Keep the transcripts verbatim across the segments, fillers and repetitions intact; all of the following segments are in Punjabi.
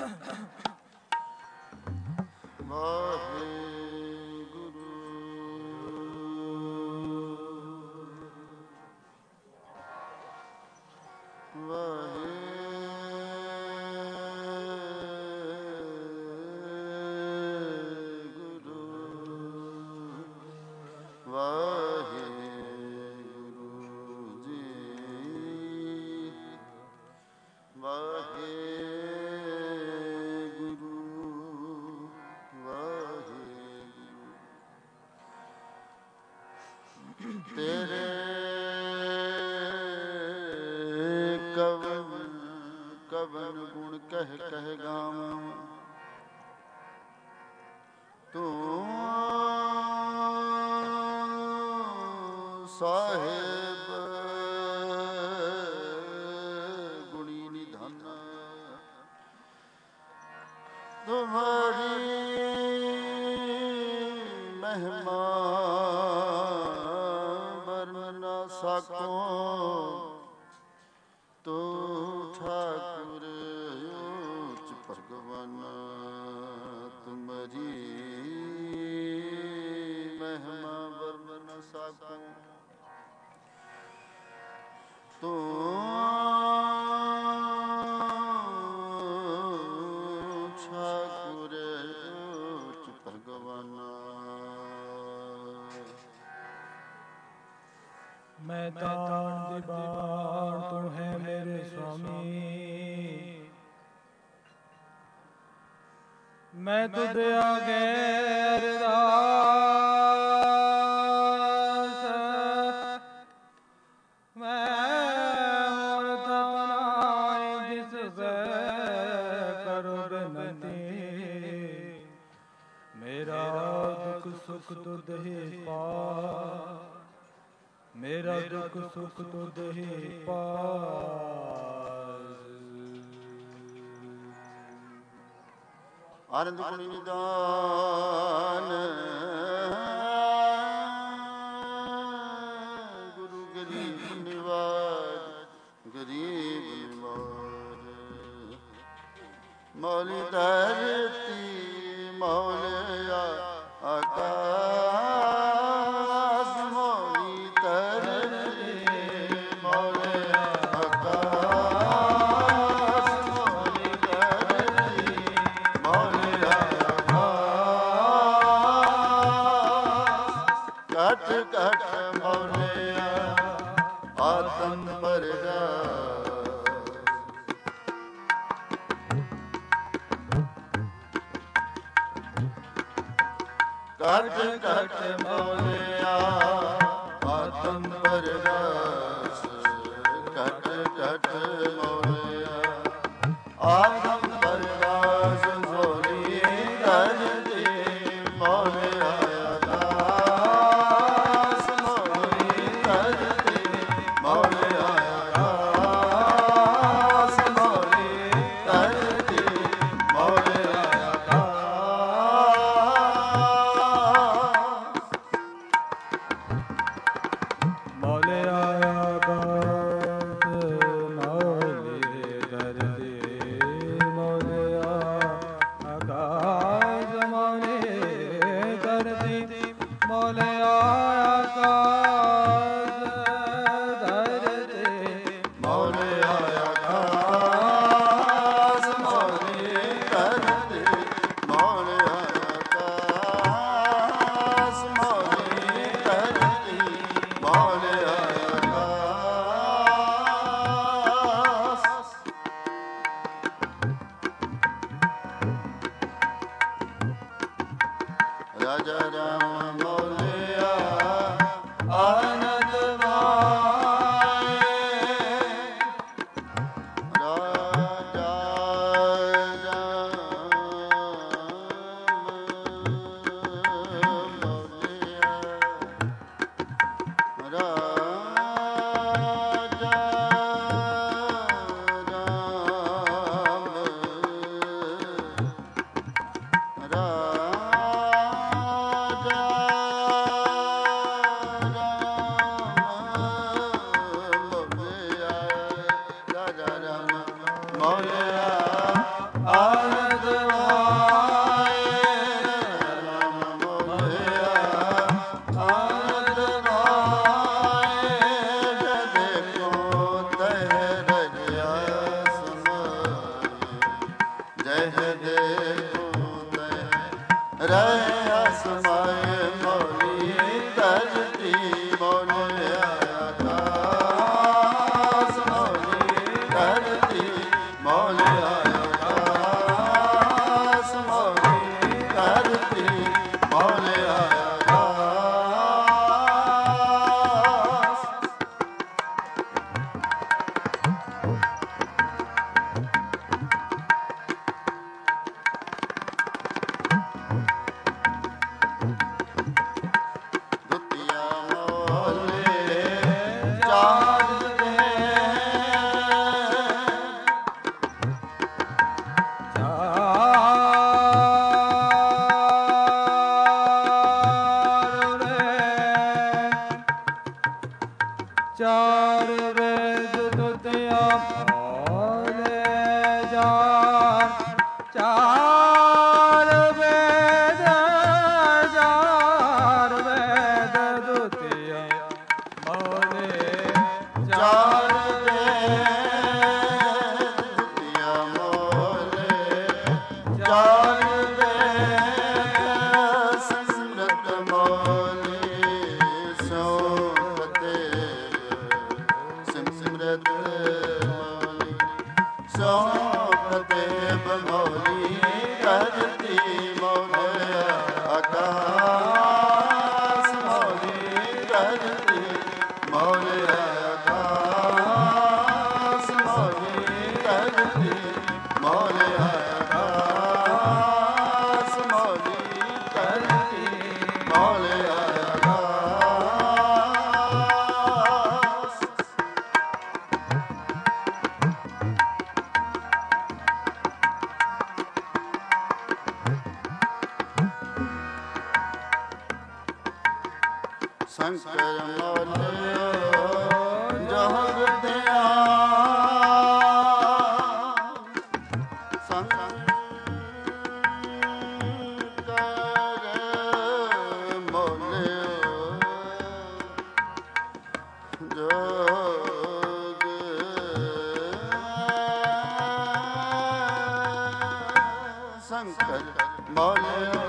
ਤੇਰੇ ਕਵਨ ਕਵਨ ਗੁਣ ਕਹਿ ਕਹਿ ਗਾਵਾਂ, ਤੂੰ ਸਾਹਿਬ ਗੁਣੀ ਨਿਧਨ, ਤੁਮਰੀ ਮਹਿਮਾ ਵਰਨ ਨਾ ਸਕੋ, ਤੂੰ ਠਾਕੁਰ ਉੱਚ ਭਗਵਾਨ, ਤੁਮਰੀ ਮਹਿਮਾ ਵਰਨ ਨਾ ਸਕੋ, ਤੂੰ ਠਾਕੁਰ ਉੱਚ ਭਗਵਾਨ। ਮੈਂ ਤਾਣ ਦੀ ਬਾਣ, ਤੂੰ ਹੈ ਮੇਰੇ ਸੁਆਮੀ, ਮੈਂ ਤੁਧ ਆਗੇ ਅਰਦਾਸ, ਮੈਂ ਹੋਰ ਤਪਨਾਈ ਜਿਸ ਸੇ ਕਰੋ ਬੇਨਤੀ, ਮੇਰਾ ਦੁੱਖ ਸੁਖ ਤੁਧ ਹੀ ਪਾ, ਮੇਰਾ ਦੁੱਖ ਸੁਖ ਤੁਧ ਹੀ ਪਾਸ। ਆਨੰਦ ਗੁਣੀ ਨਿਦਾਨ ਗੁਰੂ ਗਰੀਬ ਨਿਵਾਜ, ਗਰੀਬ ਨਿਵਾਜ, ਮੌਲੀ ਧਰਤੀ ਮੌਲਿਆ ਆਕਾਸ਼, ਮੌਲੀ ਧਰਤੀ ਮੌਲਿਆ ਆਕਾਸ਼, ਮੌਲੀ ਧਰਤੀ ਮੌਲਿਆ ਆਕਾਸ਼, ਘਟ ਘਟ ਮੌਲਿਆ ਆਤਮ ਪ੍ਰਗਾਸ, ਘਟ ਘਟ ਮੌਲਿਆ ਆਤਮ ਪ੍ਰਗਾਸ, ਘਟ ਘਟ ਮੌਲਿਆ ਆਤਮ ਪ੍ਰਗਾਸ, ਮੌਲੀ ਧਰਤੀ ਮੌਲਿਆ ਆਕਾਸ਼, ਮੌਲੀ ਧਰਤੀ ਮੌਲਿਆ ਆਕਾਸ਼, ਮੌਲੀ ਧਰਤੀ ਮੌਲਿਆ ਮੌਲਿਆ ਆਕਾਸ਼, ਮੌਲਿਆ ਧਰਤੀ ਮੌਲਿਆ ਆਕਾਸ਼, ਮੌਲਿਆ ਧਰਤੀ ਮੌਲਿਆ ਆਕਾਸ਼, ਧਰਤੀ ਮੌਲਿਆ ਆਕਾਸ਼, ਮੌਲੀ ਧਰਤੀ ਮੌਲਿਆ ਆਕਾਸ਼, ਮੌਲੀ ਧਰਤੀ ਮੌਲਿਆ ਆਕਾਸ਼। ਰਾਜਾ ਰਾਮ ਮੌਲਿਆ ਆਨੰਦ ਮਾਏ, ਰਾਜਾ ਰਾਮ ਮੌਲਿਆ, ਰਾਜਾ ਰਾਮ, ਰਾਜਾ ਰਾਮ ਮੌਲਿਆ, ਰਾਜਾ ਰਾਮ ਮੌਲਿਆ ਆਨੰਦ ਮੋਲੇ ਜਾਣ ਚਾਰ ਵੇਦ ਚਾਰ ਵੇਦ ਦੁਤੀਆ ਮੋਲੇ ਚਾਰ ਸ਼ੰਕਰ ਮੋਲਿਓ ਜਹਗ ਦਿਆ ਸ਼ੰਕਰ ਮੋਲਿਓ ਜਗ ਸ਼ੰਕਰ ਮੋਲਿਓ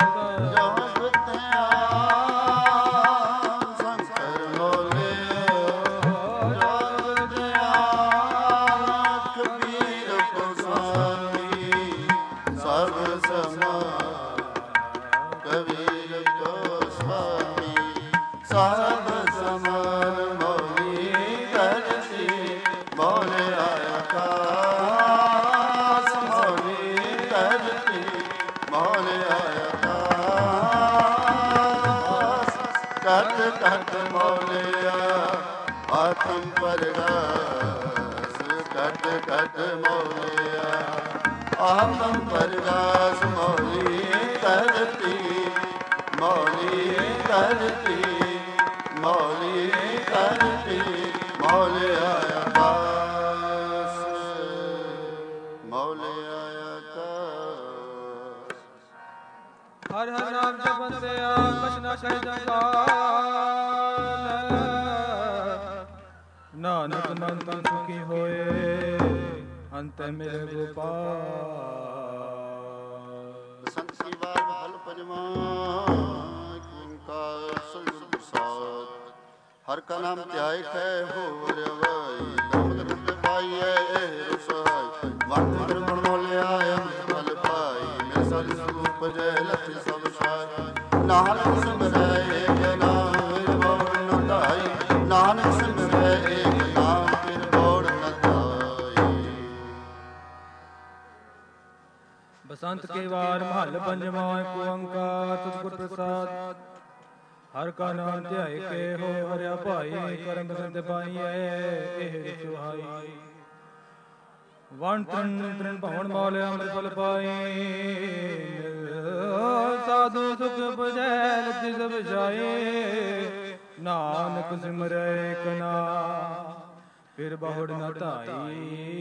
ਘਟ ਮੋਲਿਆ ਆਤਮ ਪਰਗਾਸ ਘਟ ਘਟ ਮੋਲਿਆ ਆਤਮ ਪਰਗਾਸ ਮੋਲੀ ਕਰਤੀ ਮੋਲੀ ਕਰਤੀ ਮੋਲੀ ਕਰਤੀ ਮੋਲਿਆ ਆਕਾਸ ਮੋਲਿਆ ਆਕਾਸ ਹਰ ਹਰ ਨਾਮ ਜਪੰਦਿਆ ਕਛ ਨ ਕਹਿ ਜੰਗਾਲ ਨਾਨਕ ਮਨ ਤਨ ਸੁਖੀ ਹੋਏ ਅੰਤ ਮੇਰੇ ਗੋਪਾਲ। ਸੰਤ ਸੇਵਾ ਹਲ ਪੰਜਵਾਂ ਓੰਕਾਰ ਸਤਿਗੁਰ ਪ੍ਰਸਾਦ ਹਰ ਕਾ ਨਾਮ ਧਿਆਇ ਹੈ ਹੋਰ ਅਵਾਈ ਦਮ ਦਮ ਪਾਈਐ ਇਹ ਸਹਾਈ ਵੰਦ ਗੁਣ ਮੋਲਿਆ ਅੰਤ ਫਲ ਪਾਈ ਮੇਰੇ ਸਤ ਸਰੂਪ ਜੈ ਲਖਿ ਸਭ ਸਾਈ ਨਾਨਕ ਸਿਮਰੈ ਏਕ ਨਾਮ ਫਿਰ ਬੋੜ ਨ ਧਾਈ ਨਾਨਕ ਸਿਮਰੈ ਏਕ ਨਾਮ ਫਿਰ ਬੋੜ ਨ ਧਾਈ। ਬਸੰਤ ਕੇ ਵਾਰ ਮਹੱਲ ਪੰਜਵਾਂ ਏਕ ਓੰਕਾਰ ਸਤਿਗੁਰ ਪ੍ਰਸਾਦ ਹਰ ਕਾ ਨਾਮ ਧਿਆਇ ਕੇ ਹੋ ਹਰਿਆ ਭਾਈ ਕਰਮ ਬਸੰਤ ਪਾਈਐ ਇਹ ਸੁਹਾਈ ਵਣ ਤ੍ਰਿਣ ਤ੍ਰਿਣ ਭਵਨ ਮੌਲਿਆ ਅੰਮ੍ਰਿਤ ਫਲ ਪਾਈ ਸਾਧੂ ਸੁਖ ਪੁਜੈ ਲਖਿ ਸਭ ਜਾਏ ਨਾਨਕ ਸਿਮਰੈ ਏਕ ਨਾਮ ਫਿਰ ਬਹੁੜ ਨ ਧਾਈ।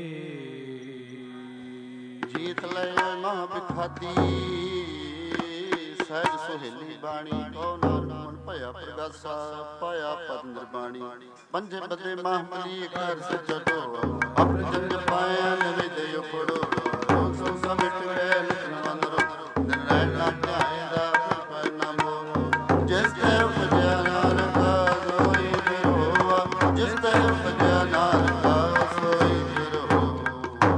ਜੀਤ ਲੈ ਮਹਾ ਬਿਖਾਤੀ ਸਹਿਜ ਸੁਹੇਲੀ ਬਾਣੀ ਕੋ ਨਾਨਕ ਮਨ ਭਇਆ ਪ੍ਰਗਾਸਾ ਪਾਇਆ ਪਦ ਨਿਰਬਾਣੀ ਪੰਜੇ ਬਦੇ ਮਹਾਮਲੀ ਘਰ ਸਚਟੋ ਆਪਣੇ ਜਨ ਪਾਇਆ ਨਵੇਂ ਦੇ ਉਪੜੋ ਸੋ ਸਮਿਟ ਗਏ ਲਿਖਨ ਮੰਦਰੋ ਦਿਨ ਰਹਿ ਨਾ ਧਿਆਇਦਾ ਪਰ ਨਾਮੋ ਜਿਸ ਤੇ ਉਪਜਿਆ ਨਾਨਕਾ ਸੋਈ ਫਿਰ ਹੋਵਾ ਜਿਸ ਤੇ ਉਪਜਿਆ ਨਾਨਕਾ ਸੋਈ ਫਿਰ ਹੋਵਾ।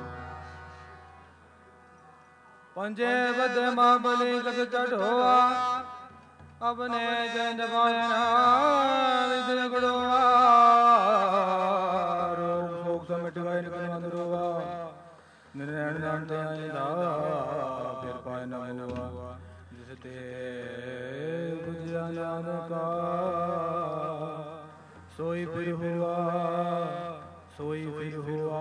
ਪੰਜੇ ਬਦ ਮਹਾਬਲੀ ਕਤ ਚੜੋਆ ਅਬਨੇ ਜਨ ਪਾਇਨਾ ਵਿਦ ਗੁੜੋਆ ਰੋਗ ਸੋਗ ਸਮਿਟ ਗਏ ਨਿਕਲ ਮੰਦਰੋਆ ਨਿਰੈਣ ਨਾਮ ਤੇ ਆਇਦਾ ਫਿਰ ਪਾਇ ਨਾ ਹੋਆ ਜਿਸ ਤੇ ਬੁਝਿਆ ਨਾਨਕਾ ਸੋਈ ਫਿਰ ਹੁਆ ਸੋਈ ਫਿਰ ਹੁਆ।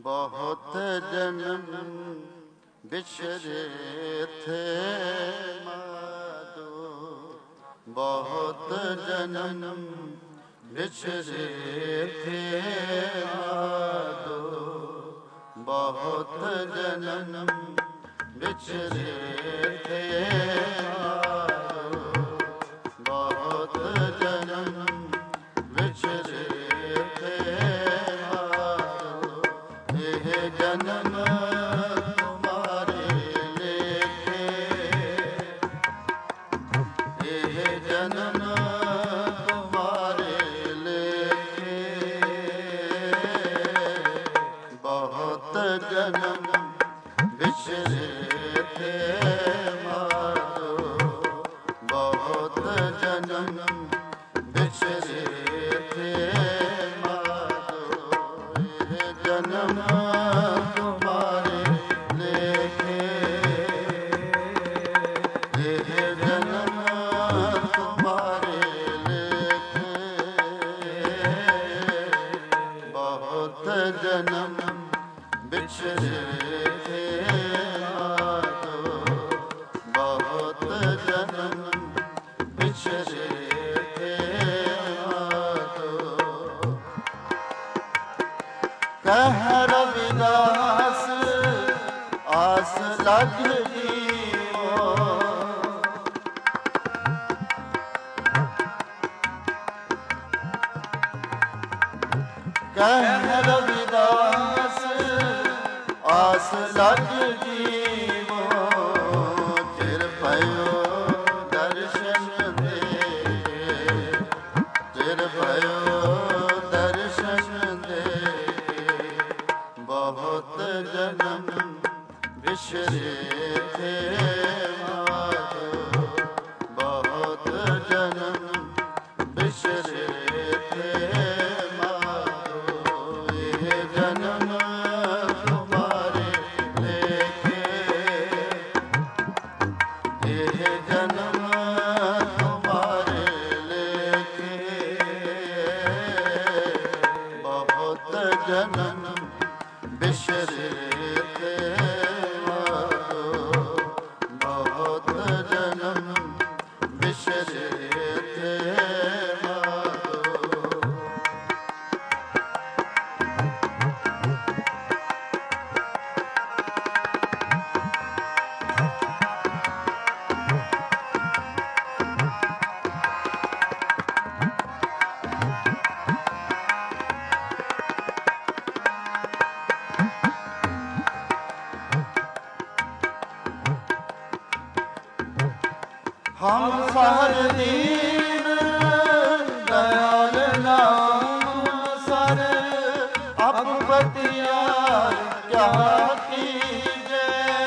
ਬਹੁਤ ਜਨਮ ਬਿਛਰੇ ਥੇ ਮਾਧੋ, ਬਹੁਤ ਜਨਮ ਬਿਛਰੇ ਥੇ ਮਾਧੋ, ਬਹੁਤ ਜਨਮ ਬਿਛਰੇ ਥੇ ਮਾਧੋ, ਬਹੁਤ ਜਨਮ ਬਿਛਰੇ ਥੇ ਮਾਧੋ, ਇਹ ਜਨਮ ਤੁਮਾਰੇ ਲੇਖੇ, ਇਹ ਜਨਮ ਤੁਮਾਰੇ ਲੇਖੇ, ਬਹੁਤ ਜਨਮ ਬਿਛਰੇ ਥੇ ਮਾਧੋ, ਬਹੁਤ ਜਨਮ ਬਿਛਰੇ ਥੇ ਮਾਧੋ, ਇਹ ਜਨਮ ਤੁਮਾਰੇ ਲੇਖੇ, ਇਹ ਜਨਮ ਤੁਮਾਰੇ ਲੇਖੇ, ਬਹੁਤ ਜਨਮ ਬਿਛਰੇ ਥੇ ਮਾਧੋ, ਬਹੁਤ ਜਨਮ ਬਿਛਰੇ ਥੇ ਮਾਧੋ। ਕਹਿ ਰਵਿਦਾਸ ਆਸ ਲਗ ਜੀਓ, ਕਹਿ ਰਵਿਦਾਸ ਆਸ ਲਗ ਜੀਵੋ, ਚਿਰ ਭਇਓ ਦਰਸ਼ਨ ਦੇ, ਚਿਰ ਭਇਓ ਦਰਸ਼ਨ ਦੇ, ਬਹੁਤ ਜਨਮ ਬਿਛਰੇ ਥੇ ਮਾਧੋ, ਬਹੁਤ ਜਨਮ ਬਿਛਰੇ ਥੇ ਮਾਧੋ, ਇਹ ਜਨਮ ਤੁਮਾਰੇ ਲੇਖੇ, ਇਹ ਜਨਮ ਤੁਮਾਰੇ ਲੇਖੇ, ਬਹੁਤ ਜਨਮ ਬਿਛਰੇ ਥੇ ਮਾਧੋ, ਬਹੁਤ ਜਨਮ ਬਿਛਰੇ ਥੇ ਮਾਧੋ। ਹਮ ਸਰ ਦੀਨ ਦਇਆਲ ਨਾਮ ਸਰ, ਅਬ ਬਤਿਆਰ ਕਿਆ ਕੀਜੈ,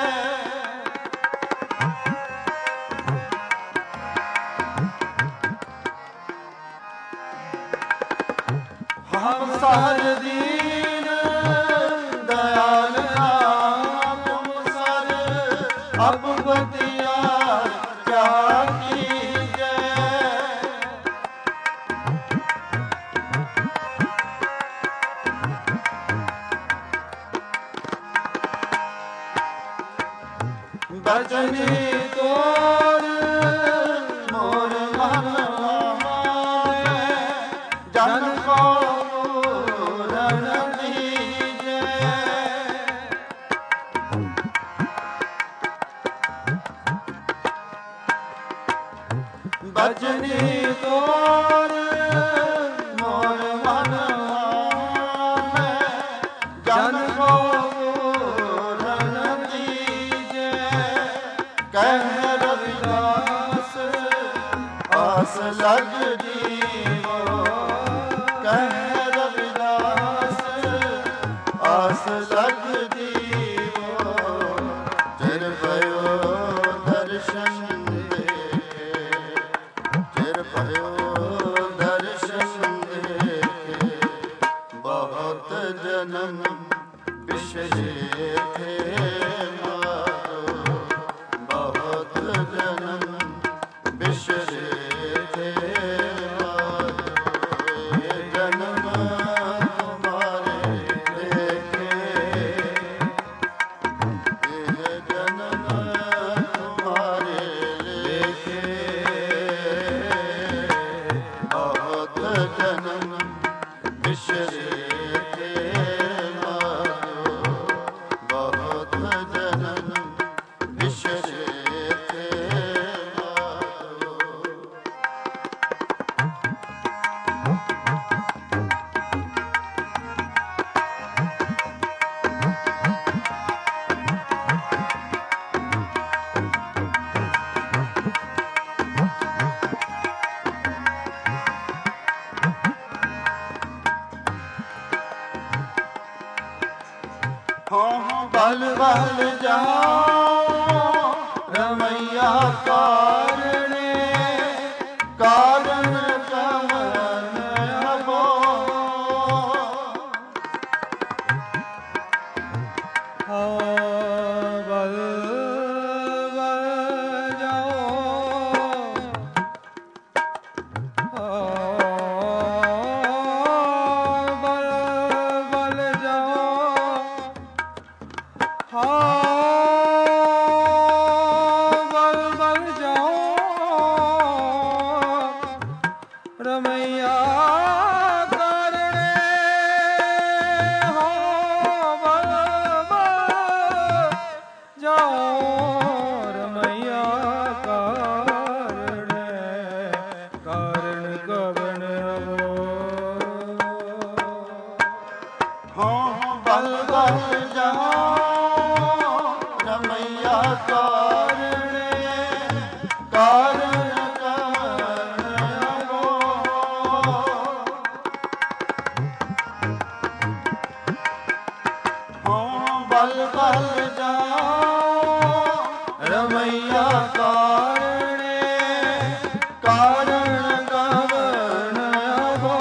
ਹਮ ਸਰ ਦੀਨ ਦਇਆਲ ਨਾਮ ਸਰ, ਅਬ ਬਤਿਆਰ ਕਿਆ ਕੀਜੈ, ਬਚਨੀ ਤੋਰ ਮੋਰ ਮਨ ਮਾਰੇ, ਜਨ ਕੋ ਪੂਰਨ ਦੀਜੈ, ਬਚਨੀ ਤੋਰ ਮੋਰ ਮਨ ਮਾਰੇ, ਜਨ ਕੋ ਪੂਰਨ ਦੀਜੈ, ਕਹਿ ਰਵਿਦਾਸ ਆਸ ਲਗ ਜੀਵੋ, ਕਹਿ ਰਵਿਦਾਸ ਆਸ ਲਗ ਜੀਵੋ, ਚਿਰ ਭਇਓ ਦਰਸ਼ਨ ਦੇ, ਚਿਰ ਭਇਓ ਦਰਸ਼ਨ ਦੇ, ਬਹੁਤ ਜਨਮ ਬਿਛਰੇ ਥੇ ਮਾਧੋ, ਬਹੁਤ ਜਨਮ ਬਿਛਰੇ ਥੇ ਮਾਧੋ, ਇਹ ਜਨਮ ਤੁਮਾਰੇ ਲੇਖੇ, ਬਿਸਰੇ ਬਲ ਬਲ ਜਾਓ ਰਮਈਆ ਕਾਰਣੇ ਕਾਰਨ ਕਮਨ ਅਬੋ ਹਾਂ ਬਲ ਬਲ ਜਾਓ ਬਲ ਬਲ ਜਾਓ ਹਾਂ ਬਲ ਬਲ ਜਾਓ ਰਮਈਆ ਕਾਰਣੇ ਹਾਂ ਬਲ ਬਲ ਜਾਓ ਰਮਈਆ ਕਾਰਣੇ ਕਾਰਨ ਕਵਣ ਹਾਂ ਬਲ ਬਲ ਜਾਓ ਰਮਈਆ ਕਾਰਣੇ ਕਾਰਨ ਕਵਣ ਅਬੋ ਹਾਂ ਬਲ ਬਲ ਜਾਓ ਰਮਈਆ ਕਾਰਣੇ ਕਾਰਨ ਕਵਣ ਅਬੋ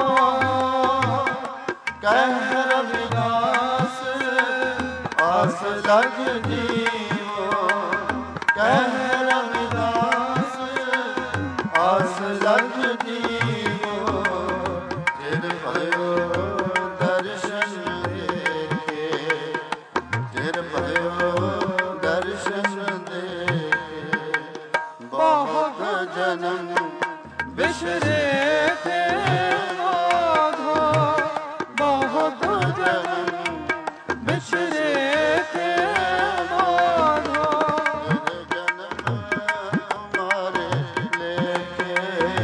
ਕਹਿ ਰਵਿਦਾਸ ਆਸ ਲਗ ਜੀਵੋ ਕਹਿ ਰਵਿਦਾਸ ਆਸ ਲਗ ਜੀਵੋ ਜਿਨ ਭਇਓ ਦਰਸ਼ਨ ਦੇਖੇ ਜਿਨ ਭਇਓ ਦਰਸ਼ਨ ਦੇਖੇ ਬਹੁਤ ਜਨਮ ਬਿਸਰੇ ਤੇ ਮਾਧੋ ਬਹੁਤ ਜਨਮ ਬਿਸਰੇ ਤੇ ਮਾਧੋ ਜਨਮ ਮਾਰੇ ਲੇਖੇ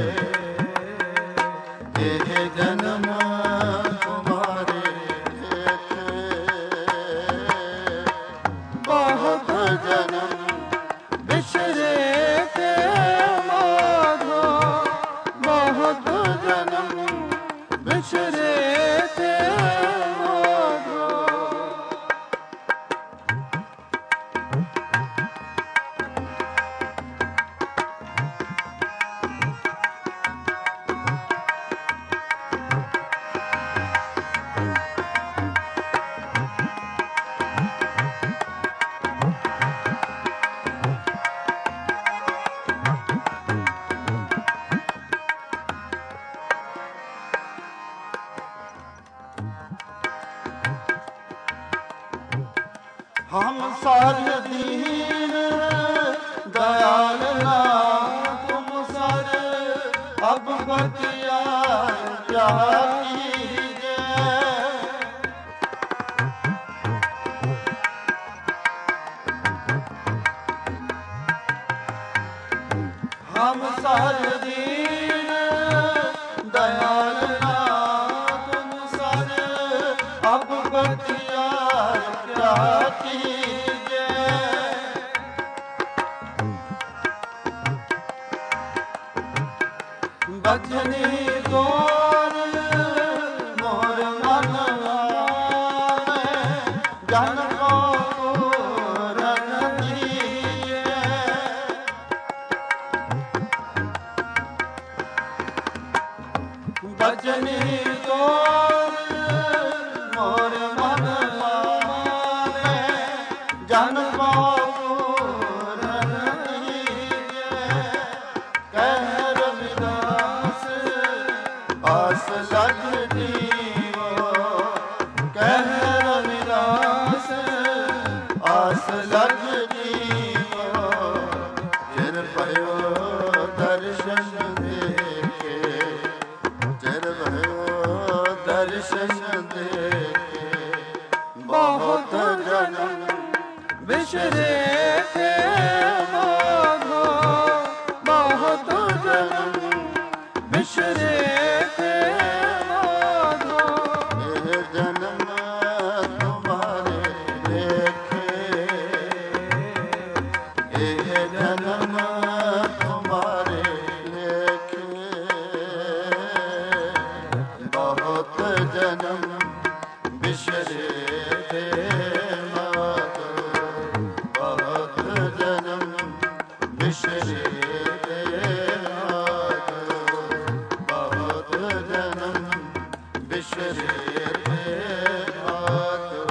ਇਹ ਜਨਮ ਤੁਮਾਰੇ ਲੇਖੇ ਬਹੁਤ ਜਨਮ ਬਿਸਰੇ ਤੇ ਮਾਧੋ ਬਹੁਤ ਜਨਮ ਬਿਸਰੇ ਤੇ ਮਾਧੋ ਹਮ ਸਰ ਦੀਨ ਦਇਆਲ ਨਾਮ ਤੁਮ ਸਰ ਅਬ ਬਖਿਆਰ ਕਿਆ ਕੀਜੈ ਹਮ ਸਰ ਦੀਨ ਦਇਆਲ ਨਾਮ ਤੁਮ ਸਰ ਅਬ ਬਖਿਆਰ ਕਿਆ ਕੀਜੈ ਬਚਨੀ ਤੋਰ ਮੋਰ ਮਨ ਆਵੇ ਜਨ ਕੋ ਰਨ ਦੀਏ ਬਚਨੀ ਤੋਰ ਮੋਰ ਮਨ ਆਵੇ ਜਨ ਕੋ ਰਨ ਦੀਏ ਕਹਿ ਰਵਿਦਾਸ ਆਸ ਲਗ ਜੀਵੋ ਕਹਿ ਰਵਿਦਾਸ ਆਸ ਲਗ ਜੀਵੋ ਜਿਨ ਭਇਓ ਦਰਸ਼ਨ ਦੇਖੇ ਜਿਨ ਭਇਓ जन्म तुम्हारे लेखे, बहुत जन्म बिसरे थे माधो, बहुत जन्म बिसरे थे माधो, बहुत जन्म बिसरे थे माधो।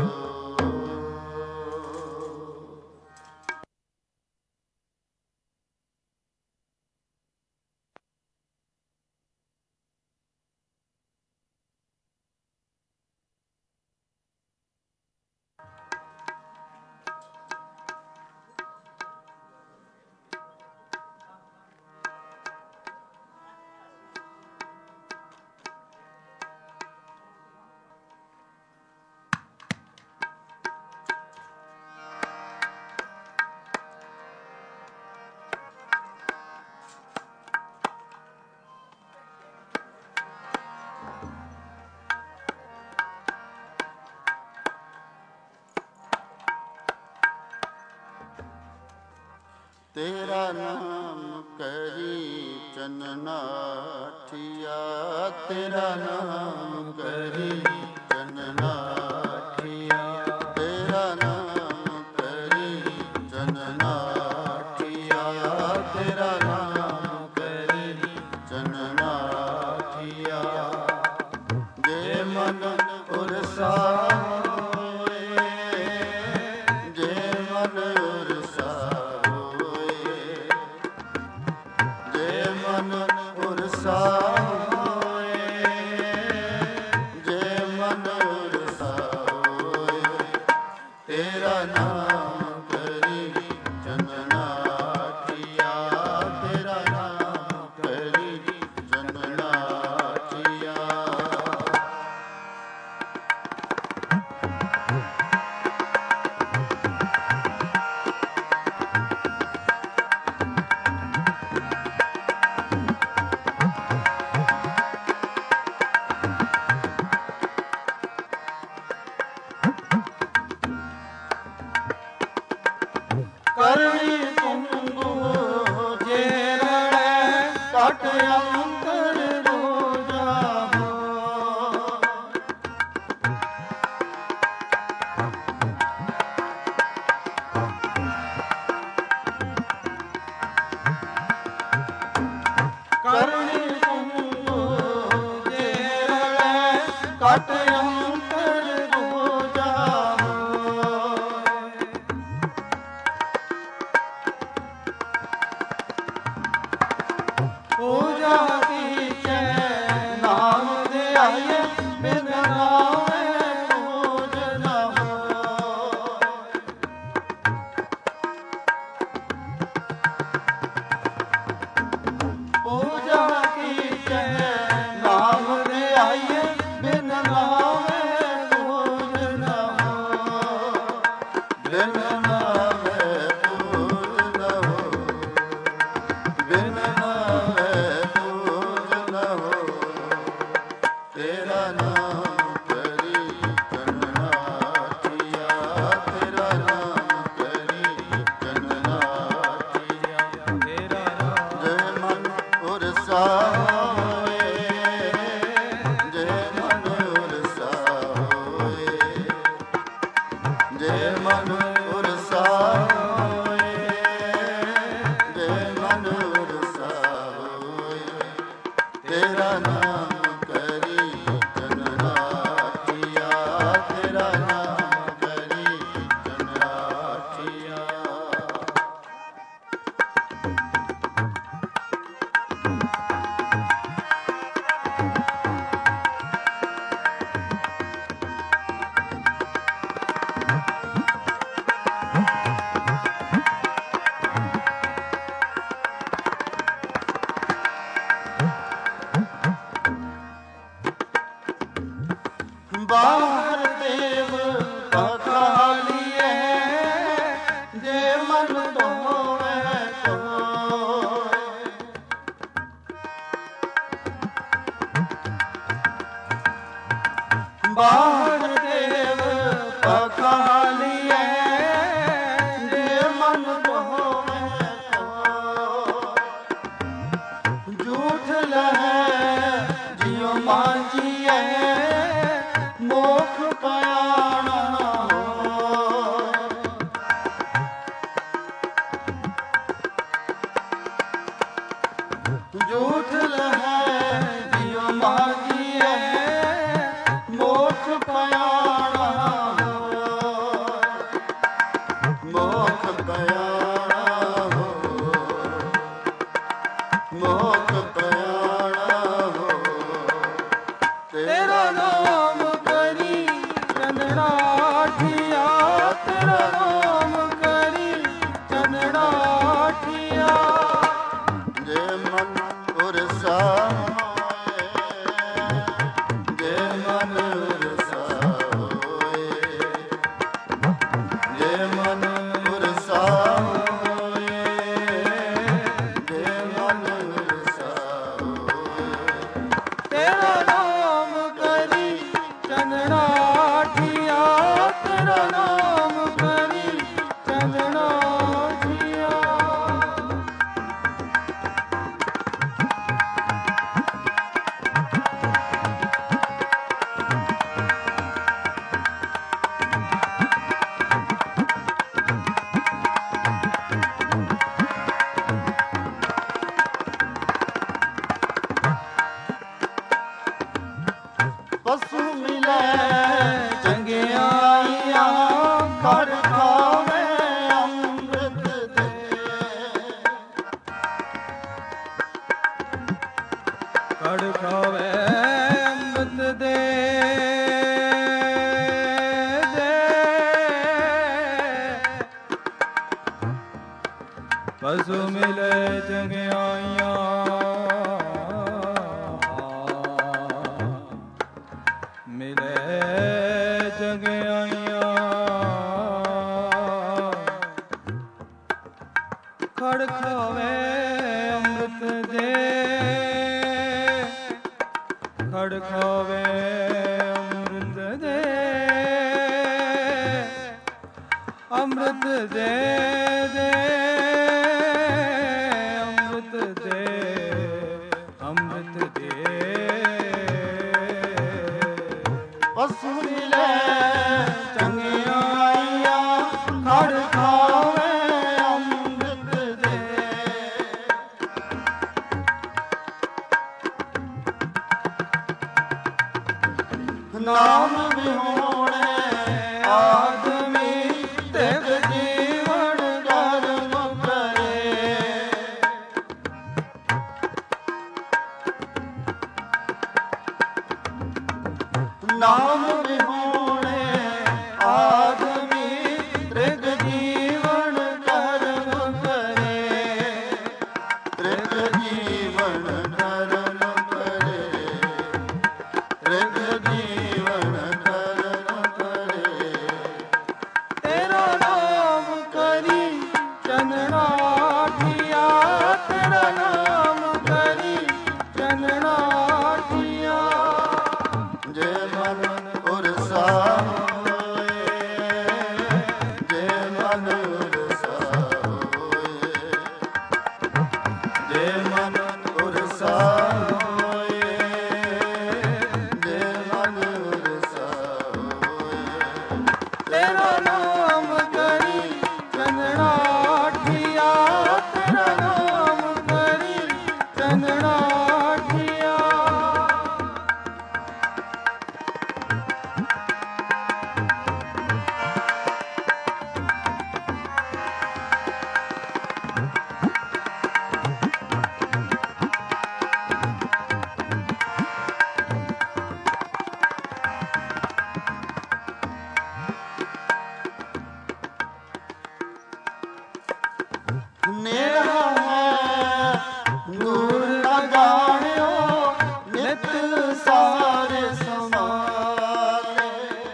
तेरा नाम करी चननाठिया, तेरा नाम करी चननाठिया, तेरा नाम करी चननाठिया, तेरा नाम करी चननाठिया। जे मन उरसा जे मन उरसा उरसा होए, जे मन उरसा होए, तेरा नाम करी चननाठिया, तेरा नाम करी चननाठिया। करणी कुंगु जेरड़े कट अंतर रोजा हो, करणी कुंगु जेरड़े कट अंतर रोजा हो। पूजा कीचे नाम ध्याये, बिन नामे पूज न हो। पूजा कीचे नाम ध्याये, बिन नामे पूज न हो, बिन नामे पूज न हो, बिन तेरा नाम करी चननाठिया, तेरा नाम करी चननाठिया। तेरा नाम जय मन उरसा होए, जय मन उरसा होए, जय मन उरसा होए, जय मन उरसा होए, तेरा नाम करी चननाठिया, तेरा नाम करी चननाठिया। बाहर देव पखालिए, जे मन धोवे धोए। बाहर देव पखालिए, जे मन धोवे ਝੂਠ ਲਹੈ ਜਿਉ ਮਾਗੀਐ ਮੋਖ ਪਿਆਣਾ ਮੋਖ ਪਿਆਣਾ ਹੋ ਮੋਖ ਪਿਆਣਾ ਹੋ ਤੇਰਾ ਨਾਮ ਕਰੀ ਚੰਦੜਾ ਠੀਆ ਤੇਰਾ ਨਾਮ ਕਰੀ ਚੰਦੜਾ ਠੀਆ ਜੇ ਮਨ ਉਰਸਾ ਹੋਏ ਜੇ ਮਨ ਉਰਸਾ ਹੋਏ ਜੇ ਮਨ ਉਰਸਾ ਹੋਏ ਜੇ ਮਨ ਉਰਸਾ ਹੋਏ ਤੇਰਾ ਨਾਮ ਕਰੀ ਚੰਦੜਾ ਠੀਆ ਤੇਰਾ ਨਾਮ ਕਰੀ ਚੰਦੜਾ ਠੀਆ ਪਸੂ ਮਿਲੇ ਚੰਗਿਆਈਆਂ ਕਰ ਖਾਵੇ ਅੰਮ੍ਰਿਤ ਦੇ ਕੜ ਖਾਵੇ ਅੰਮ੍ਰਿਤ ਦੇ ਦੇ ਪਸੂ ਮਿਲੇ ਚੰਗਿਆਈਆਂ ਮਿਲੇ ਚੰਗਿਆਈਆਂ ਖੜ ਖਾਵੇ ਅੰਮ੍ਰਿਤ ਦੇ ਖੜ ਖਾਵੇ ਅੰਮ੍ਰਿਤ ਦੇ ਅੰਮ੍ਰਿਤ ਦੇ ਦੇ ਅੰਮ੍ਰਿਤ ਦੇ ਅੰਮ੍ਰਿਤ ਦੇ ਪਸੂ ਮਿਲੇ ਚੰਗਿਆਈਆਂ ਖੜ ਖਾਵੇ ਅੰਮ੍ਰਿਤ ਦੇ ਨਾਮ ਵਿਹੋਣੇ ਆਦਮੀ ਤਿਗ ਜੀਵਨ ਕਰਮ ਕਰੇ ਨਾਮ ਵਿਹੋਣੇ ਆਦਮੀ ਤ੍ਰਿਗ ਜੀਵਨ ਕਰਮ ਕਰੇ ਤ੍ਰਿਗ ਜੀਵਨ ਕਰਮ ਕਰੇ ਤ੍ਰਿਗ ਜੀਵਨ ਕਰਮ ਕਰੇ ਤੇਰਾ ਨਾਮ ਕਰੀ ਚੰਦੜਾ ਠੀਆ ਤੇਰਾ ਨਾਮ ਕਰੀ ਚੰਦੜਾ ਠੀਆ ਜੇ ਮਨ ਉਰਸਾ ਹੋਏ ਜੇ ਮਨ ਉਰਸਾ ਹੋਏ ਜੇ ਮਨ ਉਰਸਾ ਹੋਏ ਜੇ ਮਨ ਉਰਸਾ ਹੋਏ ਤੇਰਾ ਨਾਮ ਕਰੀ ਚੰਦੜਾ ਠੀਆ ਤੇਰਾ ਨਾਮ ਕਰੀ ਚੰਦੜਾ ਠੀਆ ਨੇੜਾ ਹੈ ਨੂਰ ਨਾ ਜਾਣਿਓ ਨਿਤ ਸਾਰੇ ਸਮਾਲੇ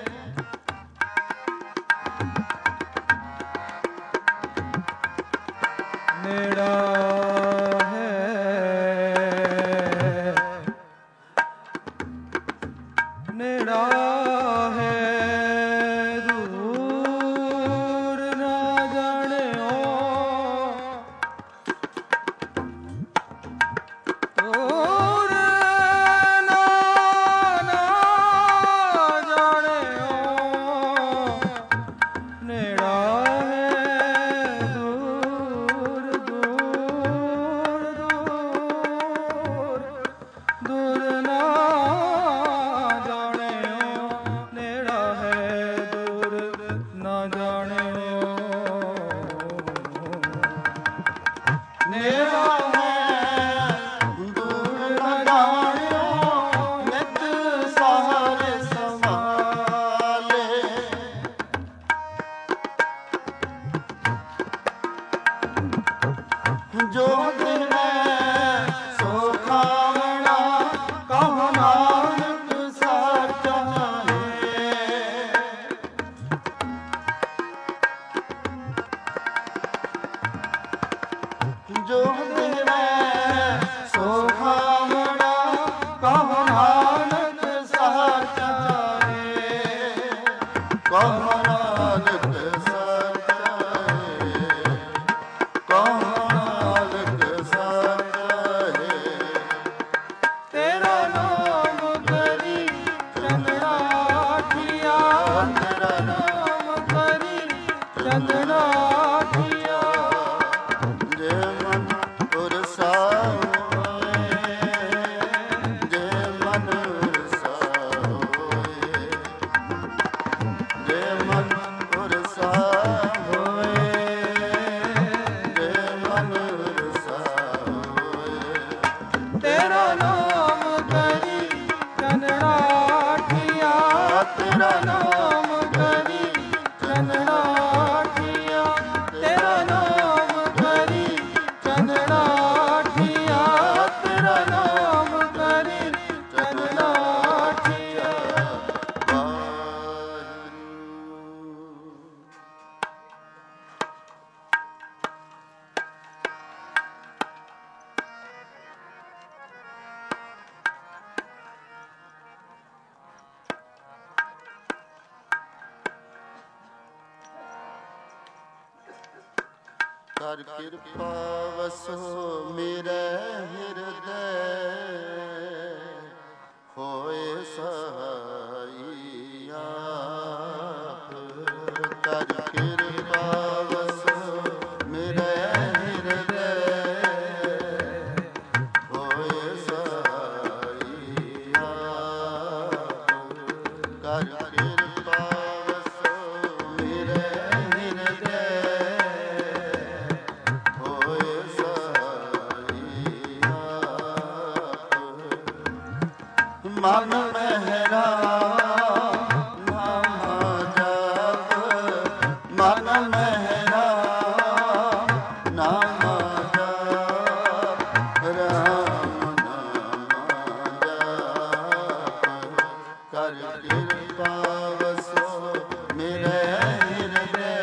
ਨੇੜਾ ਹੈ ਨੇੜਾ ਹੈ ਦੂਰ ਨਾ ਜਾਣਿਓ ਦੂਰ ਨਾ ਨਾ ਜਾਣਿਓ ਨੇੜਾ ਹੈ ਦੂਰ ਦੂਰ ਨੇਰਾ ਹੈ ਦੂਰ ਨ ਜਾਣਿਓ, ਨਿਤ ਸਹਾਰੇ ਸੰਭਾਲੇ। ਜੋ ਦਿਨੈ ਸੋ ਖਾਵਣਾ, ਕਹੁ ਨਾਨਕ ਸਾਚਾ ਹੈ। ਜੋ ਦਿਨੈ ਸੋ ਖਾਵਣਾ, ਕਹੁ ਨਾਨਕ ਸਾਚਾ ਹੈ। ਕਹੁ ਨਾਨਕ ਸਾਚਾ ਹੈ, ਕਹੁ ਨਾਨਕ ਸਾਚਾ ਹੈ। ਤੇਰਾ ਨਾਮ ਕਰੀ ਚੰਦਨਾਠੀਆ, ਤੇਰਾ ਨਾਮ ਕਰੀ ਚੰਦਨਾਠੀਆ। ਜੇ ਮਨ ਉਰਸਾ ਹੋਏ, ਜੇ ਮਨ ਉਰਸਾ ਹੋਏ, ਜੇ ਮਨ ਉਰਸਾ ਹੋਏ, ਜੇ ਮਨ ਉਰਸਾ ਹੋਏ। ਤੇਰਾ ਨਾਮ ਕਰੀ ਚੰਦਨਾਠੀਆ, ਤੇਰਾ ਨਾਮ ਕਰੀ ਚੰਦਨਾਠੀਆ, ਤੇਰਾ ਨਾਮ ਕਰੀ ਚੰਦਨਾਠੀਆ, ਤੇਰਾ ਨਾਮ ਕਰੀ ਚੰਦਨਾਠੀਆ। ਵਾਹਿਗੁਰੂ। ਕਰ ਕਿਰਪਾ ਵਸੋ ਮੇਰੇ ਹਿਰਦੈ, ਹੋਏ ਸਹਾਈ ਆਪ। ਕਰ ਕਿਰਪਾ ਵਸੋ ਮੇਰੇ ਹਿਰਦੈ, ਹੋਏ ਸਹਾਈ ਆਪ। ਕਰ ਕਿਰਪਾ ਵਸੋ ਮੇਰੇ ਹਿਰਦੈ, ਹੋਏ ਸਹਾਈ ਆਪ। ਮਨ ਮਹਿਰਾ ਨਾਮ ਜਪ, ਮਨ ਮਹਿਰਾ ਨਾਮ ਜਪ, ਰਾਮ ਨਾਮ ਜਪ। ਕਰ ਕਿਰਪਾ ਵਸੋ ਮੇਰੇ ਹਿਰਦੈ,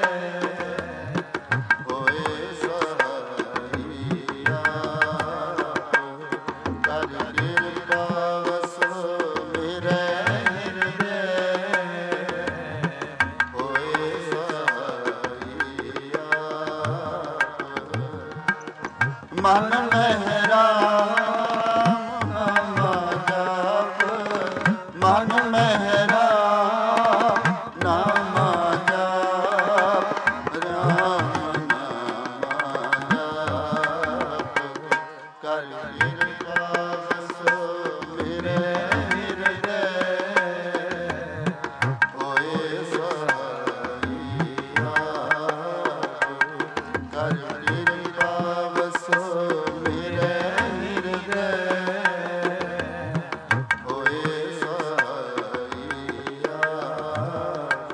ਹੋਏ ਸਹਾਈ ਆਪ। ਕਰ ਕਿਰਪਾ ਵਸੋ ਮੇਰੇ ਹਿਰਦੈ, ਹੋਏ ਸਹਾਈ ਆਪ। ਮਨ ਮਹਿਰਾ ਨਾਮ ਜਪ, ਮਨ ਮਹਿਰਾ ਨਾਮ ਜਪ, ਰਾਮ ਨਾਮ ਜਪ। ਕਰ ਕਿਰਪਾ ਵਸੋ ਮੇਰੇ ਹਿਰਦੈ, ਹੋਏ ਸਹਾਈ ਆਪ। ਕਰ ਕਿਰਪਾ ਵਸੋ ਮੇਰੇ ਹਿਰਦੈ, ਹੋਏ ਸਹਾਈ ਆਪ।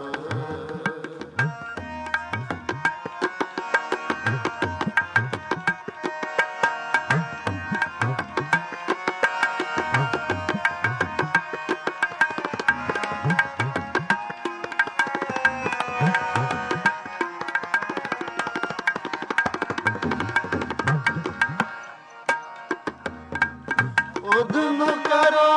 ਉਦਮ ਕਰੋ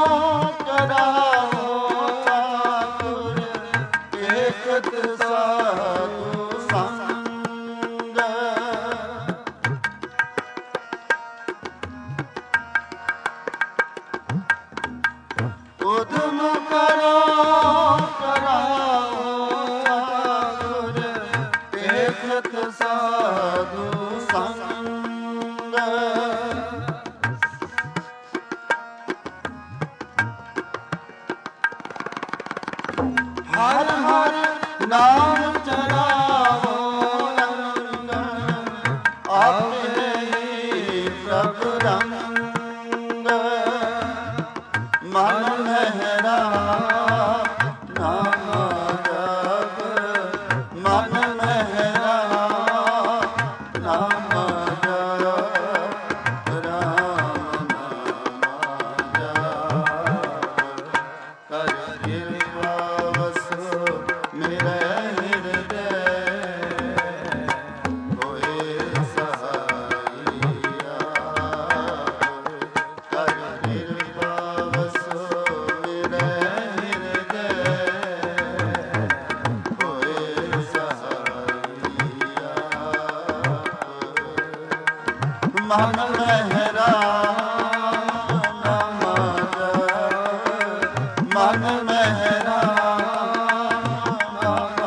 ਕਰਾਓ ਠਾਕੁਰ, ਏਕਤ ਸਾਧੂ ਸੰਗ। ਉਦਮ ਕਰੋ ਕਰਾਓ ਠਾਕੁਰ, ਏਕਤ ਸਾਧੂ ਸੰਗ। ਰੰਗ ਮਨ ਮਹਿਰਾ ਨਾਮ ਜਪ ਮਨ ਮਹਿਰਾ ਨਾਮ ਜਪ ਰਾਮ ਨਾਮ ਜਪ ਕਰ ਕਿਰਪਾ ਵਸੋ ਮੇਰੇ ਹਿਰਦੈ ਹੋਏ ਸਹਾਈਆ ਕਰ ਕਿਰਪਾ ਵਸੋ ਮੇਰੇ ਹਿਰਦੈ ਹੋਏ ਸਹਾਈਆ ਮਨ ਮਹਿਰਾ ਨਾਮ ਜਪ ਮਨ ਮਹਿਰਾ ਨਾਮ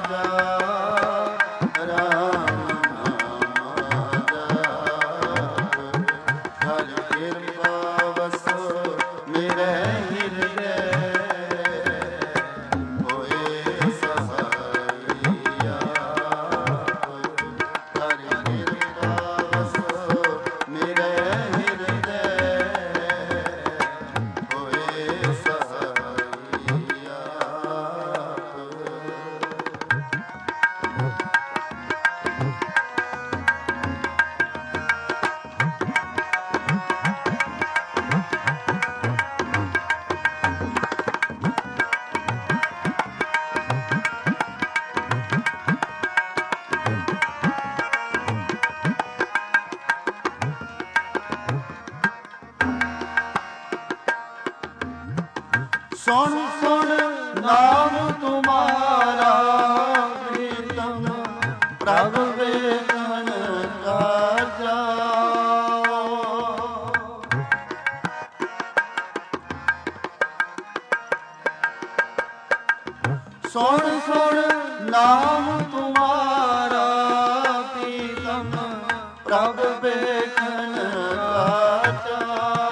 ਜਪ ਰਾਮ ਨਾਮ ਜਪ ਕਰ ਕਿਰਪਾ ਵਸੋ ਮੇਰੇ ਹਿਰਦੈ ਹੋਏ ਸਹਾਈਆ ਕਰ ਕਿਰਪਾ ਵਸੋ ਮੇਰੇ ਹਿਰਦੈ ਹੋਏ ਸਹਾਈਆ ਸੁਣ ਸੁਣ ਨਾਮ ਤੁਮਾਰਾ ਪ੍ਰੀਤਮ ਪ੍ਰਭ ਵੇਖਣ ਕਾਜਾ ਸੁਣ ਸੁਣ ਨਾਮ ਤੁਮਾਰਾ ਪ੍ਰੀਤਮ ਪ੍ਰਭ ਵੇਖਣ ਕਾਜਾ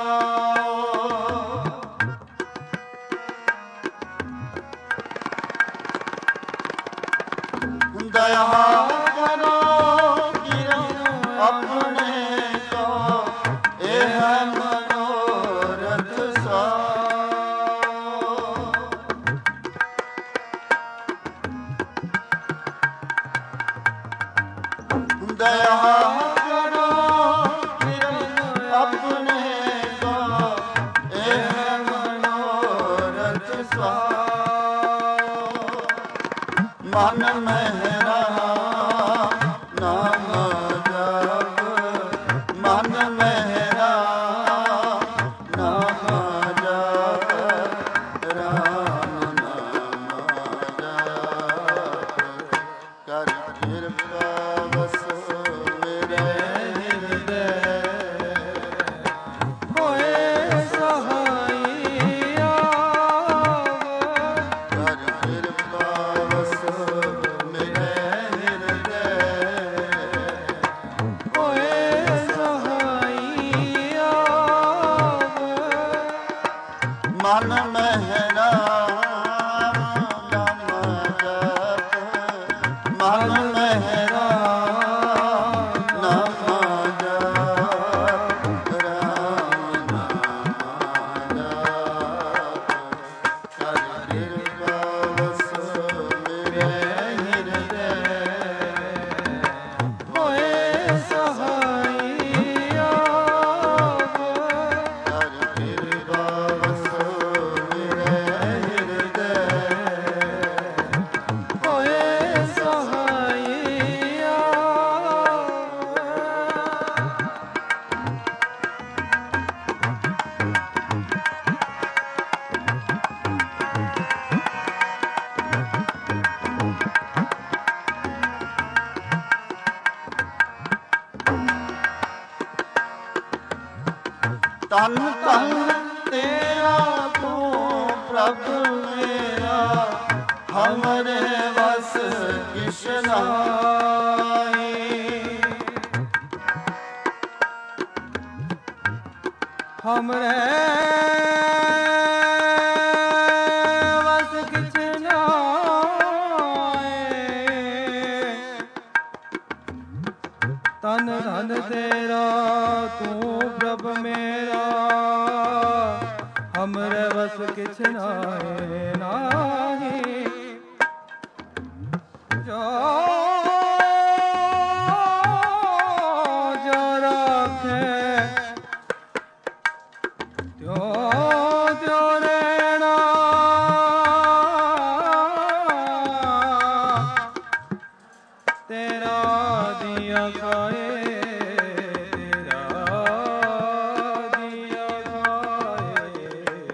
ਦਇਆ ਕਰੋ ਕਿਰਮ ਆਪਣੇ ਕੋ ਇਹ ਮਨੋਰਥ ਸਾ ਦਇਆ ਕਰੋ ਕਿਰਮ ਆਪਣੇ ਕੋ ਇਹ ਮਨੋਰਥ ਸਾ ਮਨ ਮਹਿਰਾ ਨਾਮ ਜਪ ਮਨ ਮਹਿਰਾ ਨਾਮ ਜਪ ਰਾਮ ਨਾਮ ਜਪ ਕਰ ਕਿਰਪਾ ਵਸੋ ਮੇਰੇ ਹਿਰਦੈ ਹੋਏ ਸਹਾਈਆ ਕਰ ਕਿਰਪਾ ਵਸੋ ਮੇਰੇ ਹਿਰਦੈ ਹੋਏ ਸਹਾਈਆ ਮਨ ਮਹਿਰਾ ਨਾਮ ਜਪ ਮਨ ਮਹਿਰਾ ਨਾਮ ਜਪ ਰਾਮ ਨਾਮ ਜਪ ਕਰ ਕਿਰਪਾ ਵਸੋ ਮੇਰੇ ਹਿਰਦੈ ਹੋਏ ਸਹਾਈਆ ਕਰ ਕਿਰਪਾ ਵਸੋ ਮੇਰੇ ਹਿਰਦੈ ਹੋਏ ਸਹਾਈਆ ਤਨ ਤਨ ਤੇਰਾ ਤੂੰ ਪ੍ਰਭ ਮੇਰਾ ਹਮਰੇ ਵਸ ਕਿਛ ਨਾਹੀ ਹਮਰੇ ਵਸ ਕਿਛ ਨਾਏ ਤਨ ਧਨ ਤੇਰਾ ਤੂੰ ਪ੍ਰਭ ਮੇਰਾ, ਹਮਰੇ ਵਸ ਕਿਛ ਨਾਏ ਨਾਹੀ। ਜੋ ਜੋ ਰਾਖੇ ਤਿਉ ਤਿਉ ਰਹਿਣਾ, ਤੇਰਾ ਦੀਆ ਖਾਏ ਤੇਰਾ ਦੀਆ ਖਾਏ।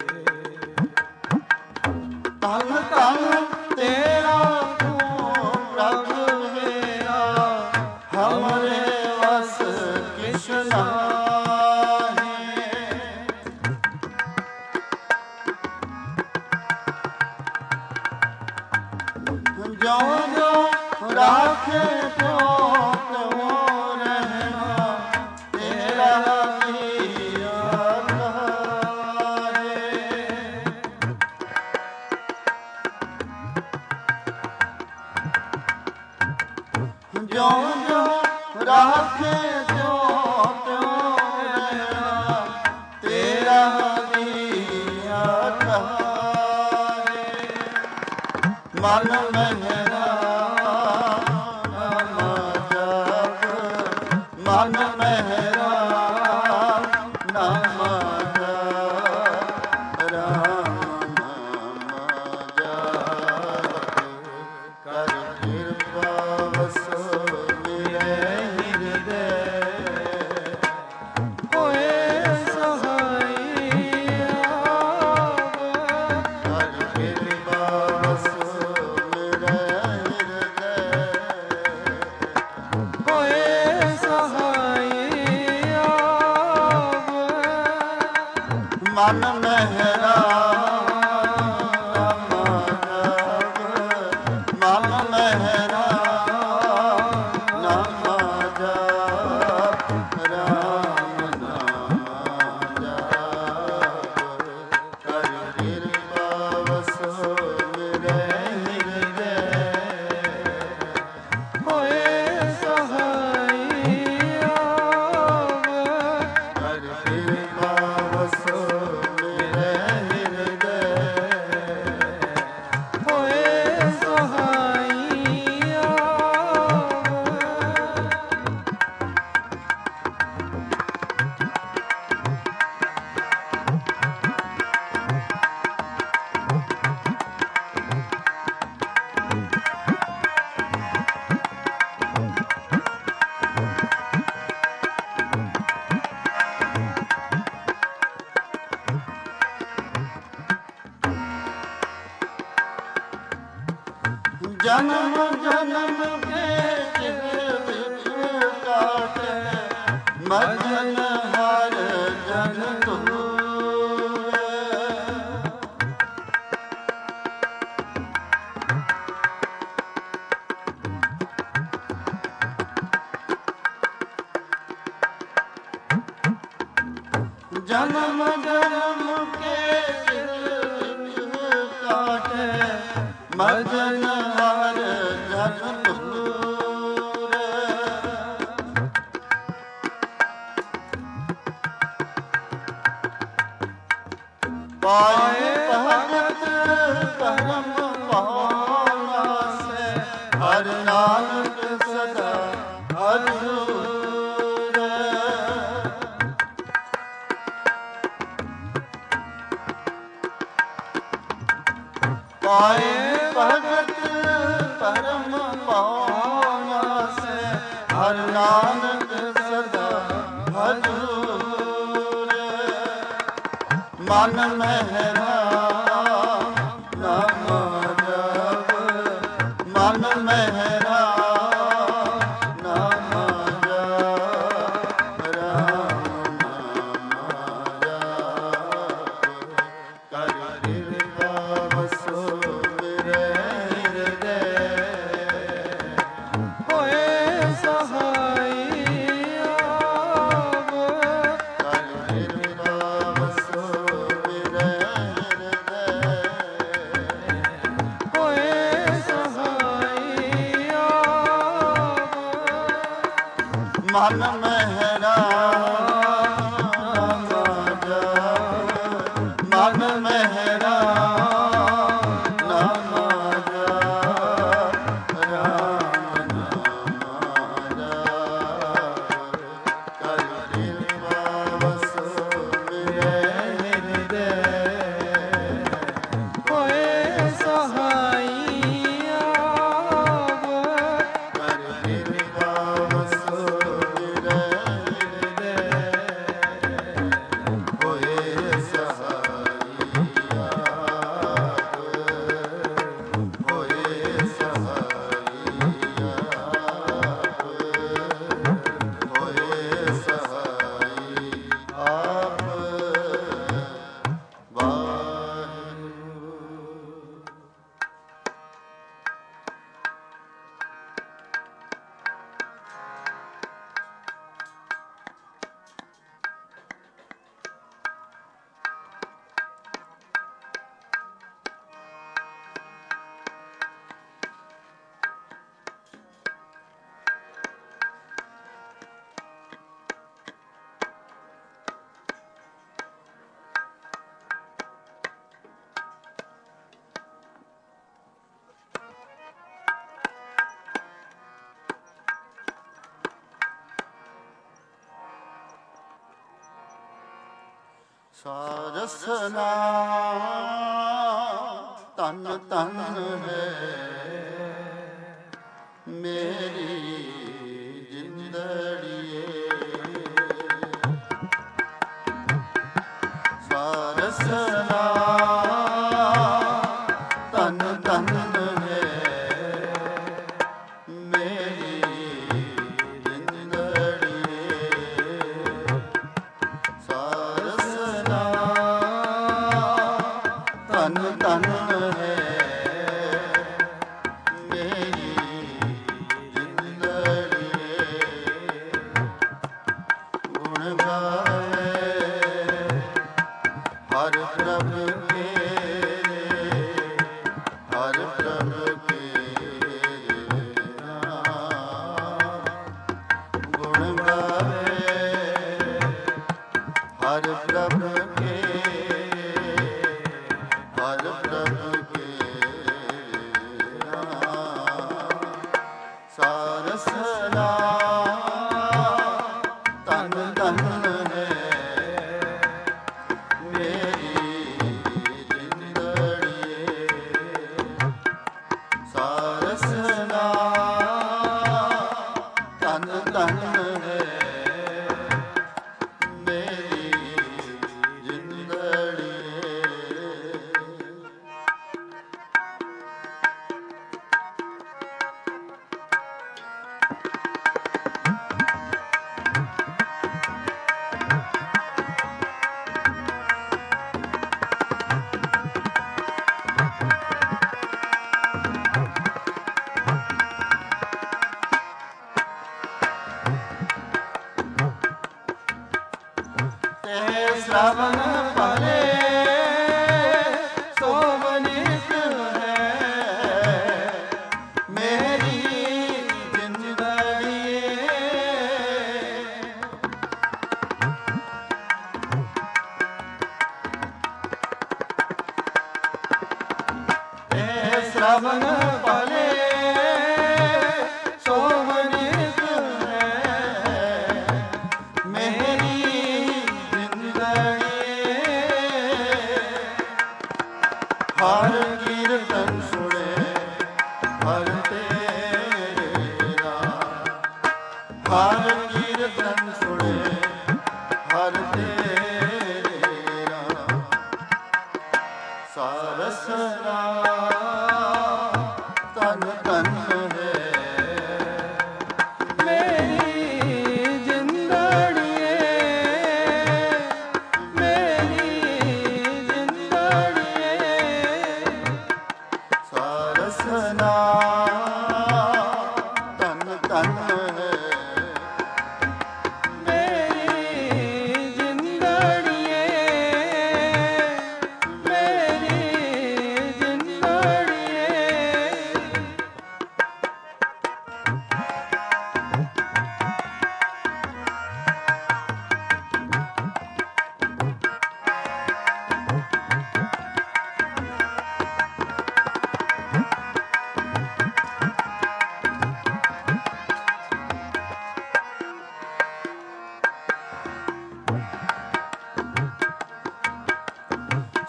ਧਨ ਧਨ ਤੇਰਾ ਤੂੰ ਪ੍ਰਭ ਮੇਰਾ, ਹਮਰੇ ਵਸ ਕਿਛ ਨਾਹੀ। ਜਿਉ ਜਿਉ ਰਾਖੇ ਤਿਉ ਤਿਉ ਰਹਿਣਾ, ਤੇਰਾ ਦੀਆ ਖਾਏ। ਜਿਉ ਜਿਉ ਰਾਖੇ ਤਿਉ ਤਿਉ ਰਹਿਣਾ, ਤੇਰਾ ਦੀਆ ਖਾਏ। ਮਨ ਮਹਿਰਾ ਨਾਮ ਜਪ, ਮਨ ਮਹਿਰਾ ਨਾਮ ਜਪ, ਰਾਮ ਨਾਮ ਜਪ। ਕਰ ਕਿਰਪਾ ਵਸੋ ਮੇਰੇ ਹਿਰਦੈ, ਹੋਏ ਸਹਾਈ ਆਪ। ਕਰ ਕਿਰਪਾ ਵਸੋ ਮੇਰੇ ਹਿਰਦੈ, ਹੋਏ ਸਹਾਈ ਆਪ। ਮਨ ਮਹਿਰਾ ਨਾਮ ਜਪ, ਮਨ ਮਹਿਰਾ ਨਾਮ ਜਪ, ਰਾਮ ਨਾਮ ਜਪ। ਕਰ ਕਿਰਪਾ ਵਸੋ ਮੇਰੇ ਹਿਰਦੈ, ਹੋਏ ਸਹਾਈ ਆਪ। ਕਰ ਕਿਰਪਾ ਵਸੋ ਮੇਰੇ ਹਿਰਦੈ, ਹੋਏ ਸਹਾਈ ਆਪ। ਜਨਮ ਜਨਮ ਕੇ ਚਿਤ ਵਿੱਚ ਕਾਟੈ, ਮਜਨ ਹਰ ਜਨ ਤੂਰੇ। ਜਨਮ ਜਨਮ ਕੇ ਚਿਤ ਵਿੱਚ ਕਾਟੈ, ਮਜਨ ਹਰ ਜਨ ਤੂਰੇ। ਪਾਏ ਭਗਤ ਕਰਮ ਪਾਉਣਾ ਸੇ, ਹਰ ਨਾਨਕ ਸਦਾ ਹਜੂਰੇ। ਪਾਏ ਭਗਤ ਪਰਮ ਪਾਉਣਾ ਸੇ, ਹਰ ਨਾਨਕ ਸਦਾ ਹਜੂਰੇ। ਮਨ ਮਹਿਰਾ ਨਾਮ ਜਪ, ਮਨ ਮਹਿਰਾ ਨਾਮ ਜਪ, ਰਾਮ ਨਾਮ ਜਪ। ਕਰ ਕਿਰਪਾ ਵਸੋ ਮੇਰੇ ਹਿਰਦੈ, ਹੋਏ ਸਹਾਈ ਆਪ। ਕਰ ਕਿਰਪਾ ਵਸੋ ਮੇਰੇ ਹਿਰਦੈ, ਮਹਿਰਾ ਨਾਮ ਜਪ ਮਨ ਮਹਿਰਾ ਨਾਮ ਜਪ ਰਾਮ ਨਾਮ ਜਪ ਕਰ ਕਿਰਪਾ ਵਸ ਮੇਰੇ ਹਿਰਦੈ ਹੋਏ ਸਹਾਈ ਆਵ ਕਰ ਕਿਰਪਾ ਵਸ ਮੇਰੇ ਹਿਰਦੈ ਹੋਏ ਸਹਾਈ ਆਵ ਹੋਏ ਸਹਾਈ ਆਪ ਹੋਏ ਸਹਾਈ ਆਪ ਵਾਹਿਗੁਰੂ। ਸਾਰਸਨਾ ਤਨ ਤਨ ਹੈ ਮੇਰੀ ਜਿੰਦੜੀਏ ਸਾਰਸਨਾ ਤਨ ਤਨ ਹੈ ਮੇਰੀ ਜਿੰਦੜੀਏ ਸਾਰਸਨਾ ਤਨ ਤਨ ਹੈ ਮੇਰੀ ਜਿੰਦੜੀਏ ਗੁਣ ਗਾਵੇ ਹਰ ਪ੍ਰਭ ਕੇ ਹਰ ਪ੍ਰਭ ਕੇ ਨਾਮ ਗੁਣ ਗਾਵੇ ਹਰ ਪ੍ਰਭ ਕੇ ਹਰ ਪ੍ਰਭ ਕੇ ਨਾਮ ਸਾਰਸਨਾ ਤਨ ਤਨ ਹੈ ਮੇਰੀ ਜਿੰਦੜੀਏ ਸਾਰਸਨਾ ਤਨ ਤਨ ਹੈ ਮੇਰੀ ਜਿੰਦੜੀਏ। ਤੇ ਸ਼ਰਵਣ ਭਲੇ ਸੋਵਨਿਤ ਹੈ ਮੇਰੀ ਜਿੰਦੜੀਏ ਤੇ ਸ਼ਰਵਣ ਭਲੇ ਸੋਵਨਿਤ ਹੈ ਮੇਰੀ ਹਰ ਕੀਰਤਨ ਸੁਣੇ ਹਰ ਤੇਰਾ ਹਰ ਕੀਰਤਨ ਸੁਣੇ ਹਰ ਤੇਰਾ ਸਾਰਸਨਾ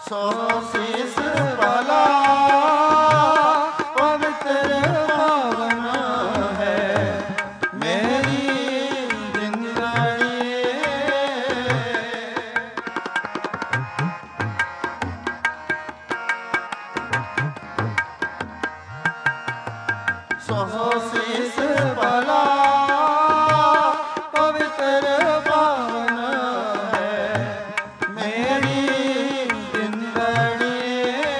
ਸੋ ਸੀਸ ਵਾਲਾ ਪਵਿੱਤਰ ਪਾਵਨ ਹੈ ਮੇਰੀ ਜਿੰਦੜੀ। ਸੋ ਸੀਸ ਵਾਲਾ ਪਵਿੱਤਰ ਪਾਵਨ ਹੈ ਮੇਰੀ ਜਿੰਦੜੀ।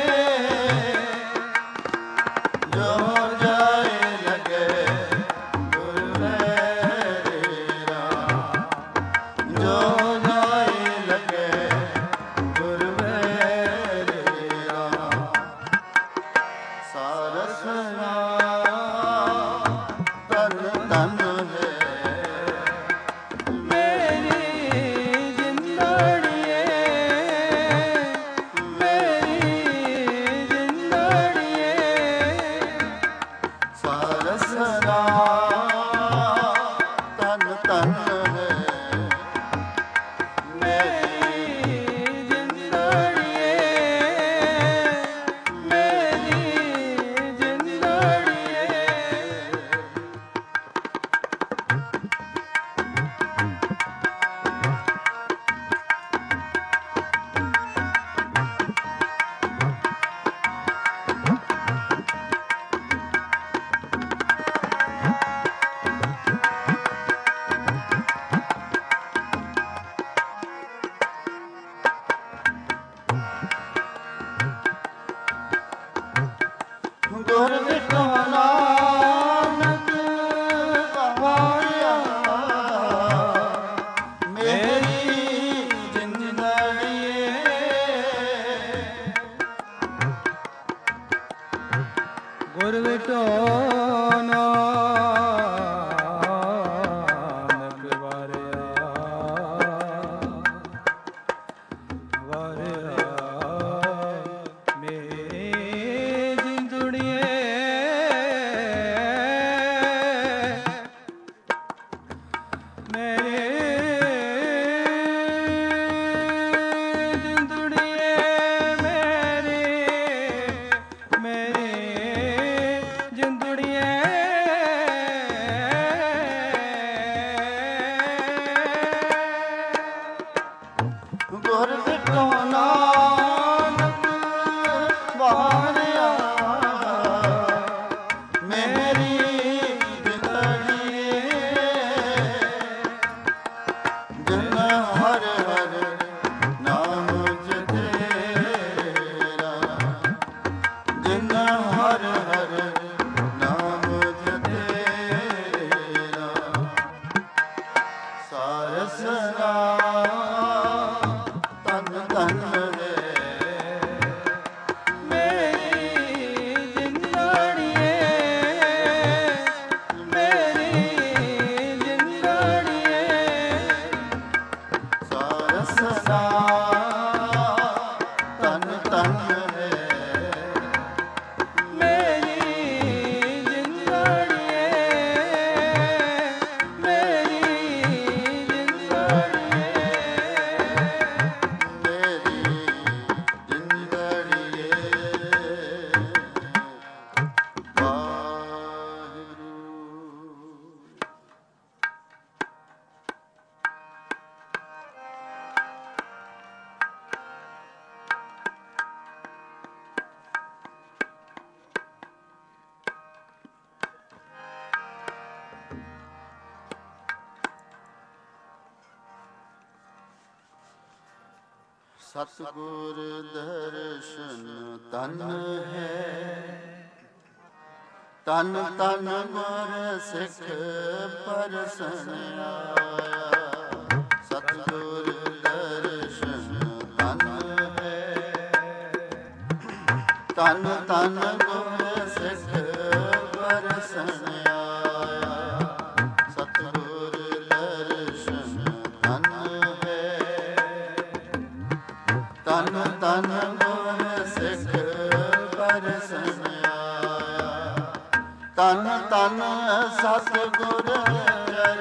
ਜੋ ਜਾਏ ਲਗੇ ਗੁਰ ਮੇਰਾ, ਜੋ ਜਾਏ ਲਗੇ ਗੁਰ ਮੇਰਾ। ਸਾਰਸ ਤਨ ਤਨ ਹੈ ਮੇਰੀ ਜਿੰਦੜੀਏ, ਮੇਰੀ ਜਿੰਦੜੀਏ। ਸਾਰਸ ਤਨ ਤਨ ਹੈ ਮੇਰੀ ਜਿੰਦੜੀਏ, ਮੇਰੀ ਜਿੰਦੜੀਏ। ਗੁਰ ਵਿਟੋ ਨਾਨਕ ਗਵਾਇਆ ਮੇਰੀ ਜਿੰਦੜੀਏ। ਗੁਰ ਵਿਟੋ ਨਾਨਕ ਵਾਰਿਆ, ਵਾਰਿਆ ਮੇਰੀ ਜਿੰਦੜੀਏ, ਮੇਰੇ ਜਿੰਦੜੀਏ, ਮੇਰੇ ਮੇਰੇ ਜਿੰਦੜੀਏ। ਗੁਰ ਵਿਟੋ ਨਾਨਕ ਵਾਰਿਆ ਮੇਰੀ ਜਿੰਦੜੀਏ। ਜਿਨ ਹਰ ਹਰ ਨਾਮ ਜਤੇਰਾ, ਜਿਨ ਹਰ ਹਰ ਨਾਮ ਜਤੇਰਾ। ਸਾਰਸ ਤਨ ਤਨ ਹੈ ਮੇਰੀ ਜਿੰਦੜੀਏ, ਮੇਰੀ ਜਿੰਦੜੀਏ। ਸਾਰਸ ਤਨ ਤਨ ਹੈ ਮੇਰੀ ਜਿੰਦੜੀਏ, ਮੇਰੀ ਜਿੰਦੜੀਏ। ਮੇਰੀ ਜਿੰਦੜੀਏ। ਵਾਹਿਗੁਰੂ। ਸਤਿਗੁਰ ਦਰਸ਼ਨ ਤਨ ਹੈ, ਤਨ ਤਨ ਗੁਰ ਸਿੱਖ ਪਰਸਨ ਆਇਆ। ਸਤਿਗੁਰ ਦਰਸ਼ਨ ਤਨ ਹੈ, ਤਨ ਤਨ ਗੁਰ ਸਿੱਖ ਪਰਸਨ ਆਇਆ। ਸਤਿਗੁਰ ਦਰਸ਼ਨ ਤਨ ਹੈ, ਤਨ ਤਨ ਗੁਰ ਸਿੱਖ ਪਰਸਨ ਆਇਆ। ਤਨ ਤਨ ਸਤਿਗੁਰ ਚਰਨ,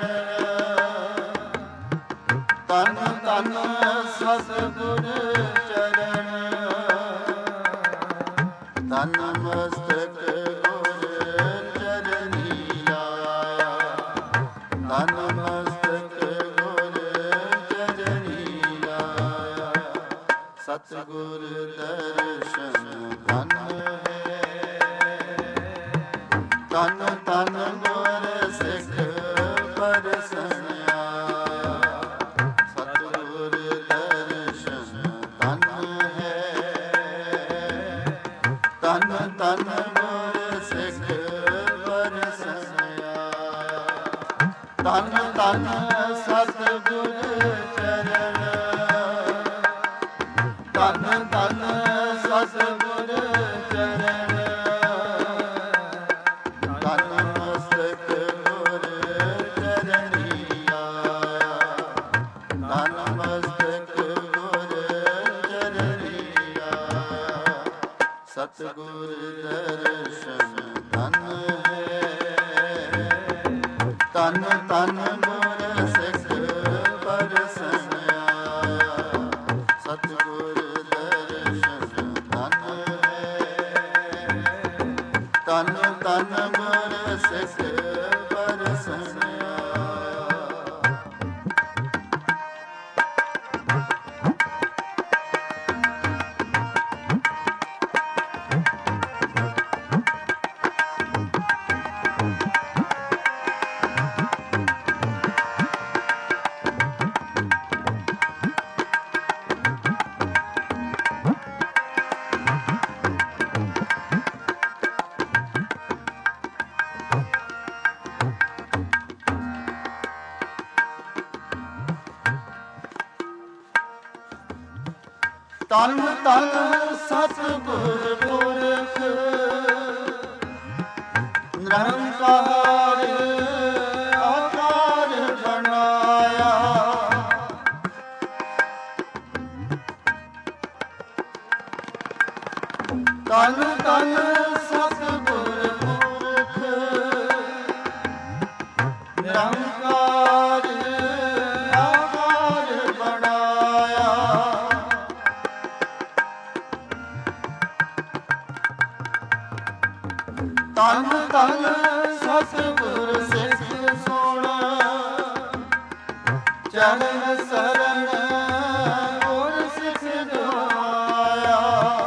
ਤਨ ਤਨ ਸਤਿਗੁਰ ਚਰਨ। ਤਨ ਮਸਤਕ ਗੁਰ ਚਰਨੀ ਲਾਇਆ, ਤਨ ਮਸਤਕ ਗੁਰ ਚਰਨੀ ਲਾਇਆ। ਸਤਿਗੁਰ ਦਰਸ਼ਨ ਧਨ ਹੈ, ਤਨ ਤਨ ਗੁਰ ਸਿੱਖ ਪਰਸਨਿਆ। ਸਤਿਗੁਰ ਦਰਸ਼ਨ ਧਨ ਹੈ, ਤਨ ਤਨ ਗੁਰ ਸਿੱਖ ਪਰਸਨਿਆ। ਤਨ ਤਨ ਸਤਿਗੁਰ ਚਰਨ, ਤਨ ਤਨ ਸਤਿਗੁਰ ਚਰਨ। ਤਨ ਮਸਤਕ ਗੁਰ ਚਰਨੀ ਲਾਇਆ, ਤਨ ਮਸਤਕ ਗੁਰ ਚਰਨੀ ਲਾਇਆ। ਸਤਿਗੁਰ ਦਰਸ਼ਨ ਧਨ ਹੈ, ਤਨ ਤਨ ਗੁਰ ਸਿੱਖ ਪਰਸਨਿਆ। ਸਤਿਗੁਰ ਦਰਸ਼ਨ ਧਨ ਹੈ, ਤਨ ਤਨ ਗੁਰ ਸਿੱਖ ਪਰਸਨਿਆ। ਤਨ ਤਨ ਸਤਿਗੁਰ ਪੁਰਖ ਨਿਰੰਕਾਰ ਆਕਾਰ ਬਣਾਇਆ। ਤਨ ਤਨ ਸਤਿਗੁਰ ਪੁਰਖ ਨਿਰੰਕਾਰ ਆਕਾਰ ਬਣਾਇਆ। ਤਨ ਤਨ ਸਤਿਗੁਰ ਸਿੱਖ ਸੋਹਣਾ, ਚਰਨ ਸਰਨ ਗੁਰ ਸਿੱਖ ਦੁਆਇਆ।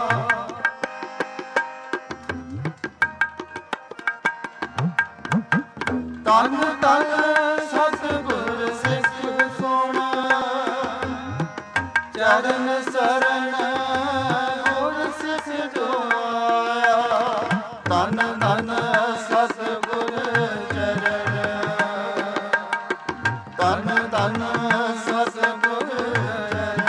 ਤਨ ਤਨ ਸਤਿਗੁਰ ਸਿੱਖ ਸੋਹਣਾ, ਚਰਨ ਸਰਨ ਗੁਰ ਸਿੱਖ ਦੁਆਇਆ। ਤਨ ਤਨ ਸਤਿਗੁਰ ਚਰਨ, ਤਨ ਤਨ ਸਤਿਗੁਰ ਚਰਨ।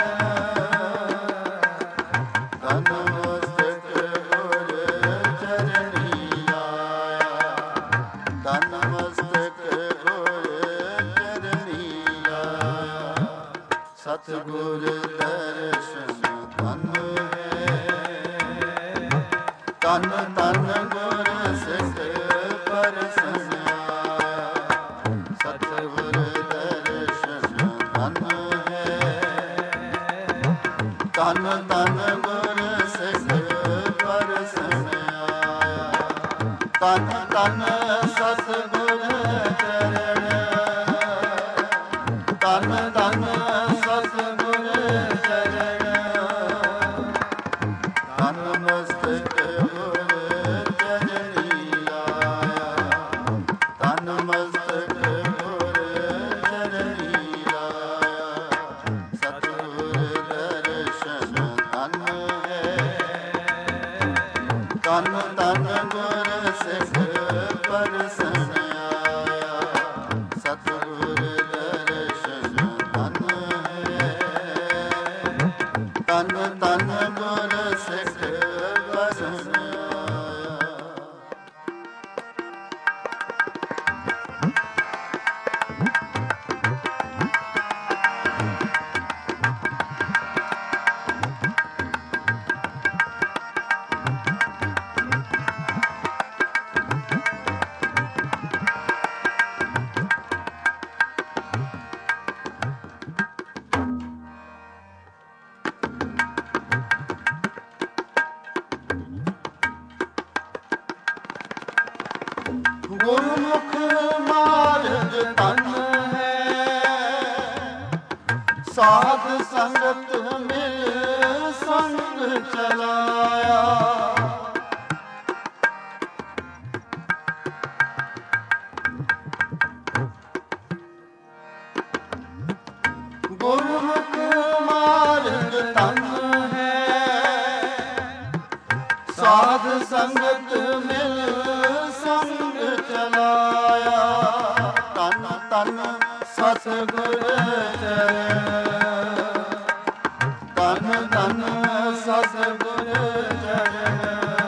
ਤਨ ਮਸਤਕ ਗੁਰ ਚਰਨੀ ਲਾਇਆ, ਤਨ ਮਸਤਕ ਗੁਰ ਚਰਨੀ ਲਾਇਆ। ਸਤਿਗੁਰ ਦਰਸ਼ਨ ਧਨ ਹੈ, ਤਨ ਤਨ ਗੁਰ ਸਿੱਖ ਪਰਸਨਿਆ। ਸਤਿਗੁਰ ਦਰਸ਼ਨ ਧਨ ਹੈ, ਤਨ ਤਨ ਗੁਰ ਸਿੱਖ ਪਰਸਨਿਆ। ਤਨ ਤਨ ਸਤਿਗੁਰ ਚਰਨ, ਤਨ ਤਨ ਸਤਿਗੁਰ ਚਰਨ। ਤਨ ਮਸਤਕ ਗੁਰ ਚਰਨੀ ਲਾਇਆ, ਤਨ ਮਸਤਕ ਗੁਰ ਚਰਨੀ ਲਾਇਆ। ਸਤਿਗੁਰ ਦਰਸ਼ਨ ਧਨ ਹੈ, ਤਨ ਤਨ ਗੁਰ ਸਿੱਖ ਪਰਸਨਿਆ। ਸਤਿਗੁਰ ਦਰਸ਼ਨ ਧਨ ਹੈ, ਤਨ ਤਨ ਗੁਰ ਸਿੱਖ ਪਰਸਨਿਆ। ਸਾਧ ਸੰਗਤ ਮਿਲ ਸੰਗ ਚਲਾਇਆ। ਗੁਰਮੁਖ ਮਾਰਗ ਤਨ ਹੈ, ਸਾਧ ਸੰਗਤ ਮਿਲ ਸੰਗ ਚਲਾਇਆ। ਤਨ ਤਨ ਸਤਿਗੁਰ ਚਰਨ, ਤਨ ਤਨ ਸਤਿਗੁਰ ਚਰਨ,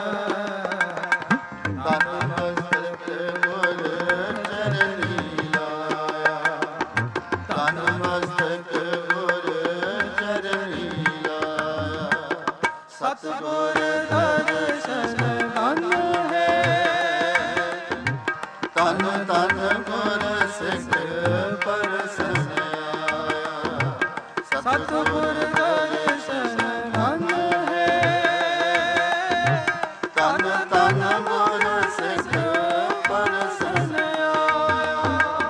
ਤਨ ਮਸਤਕ ਗੁਰ ਚਰਨੀ ਲਾਇਆ, ਤਨ ਮਸਤਕ ਗੁਰ ਚਰਨੀ ਲਾਇਆ। ਸਤਿਗੁਰ ਦਰਸ਼ਨ ਧਨ ਹੈ, ਤਨ ਤਨ ਗੁਰ ਸਿੱਖ ਪਰਸਨ ਆਇਆ। ਸਤਿਗੁਰ ਦਰਸ਼ਨ ਧਨ ਹੈ, ਤਨ ਤਨ ਗੁਰ ਸਿੱਖ ਪਰਸਨ ਆਇਆ।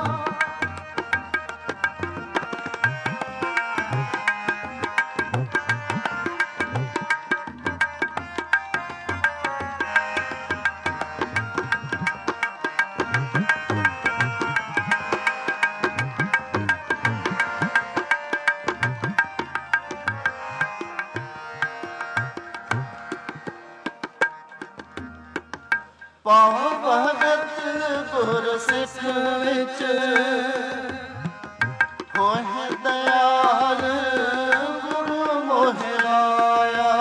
ਪਾਉ ਭਗਤ ਗੁਰ ਸਿੱਖ ਵਿੱਚ ਹੋਏ ਦਇਆਲ, ਗੁਰੂ ਮੋਹਿ ਲਾਇਆ।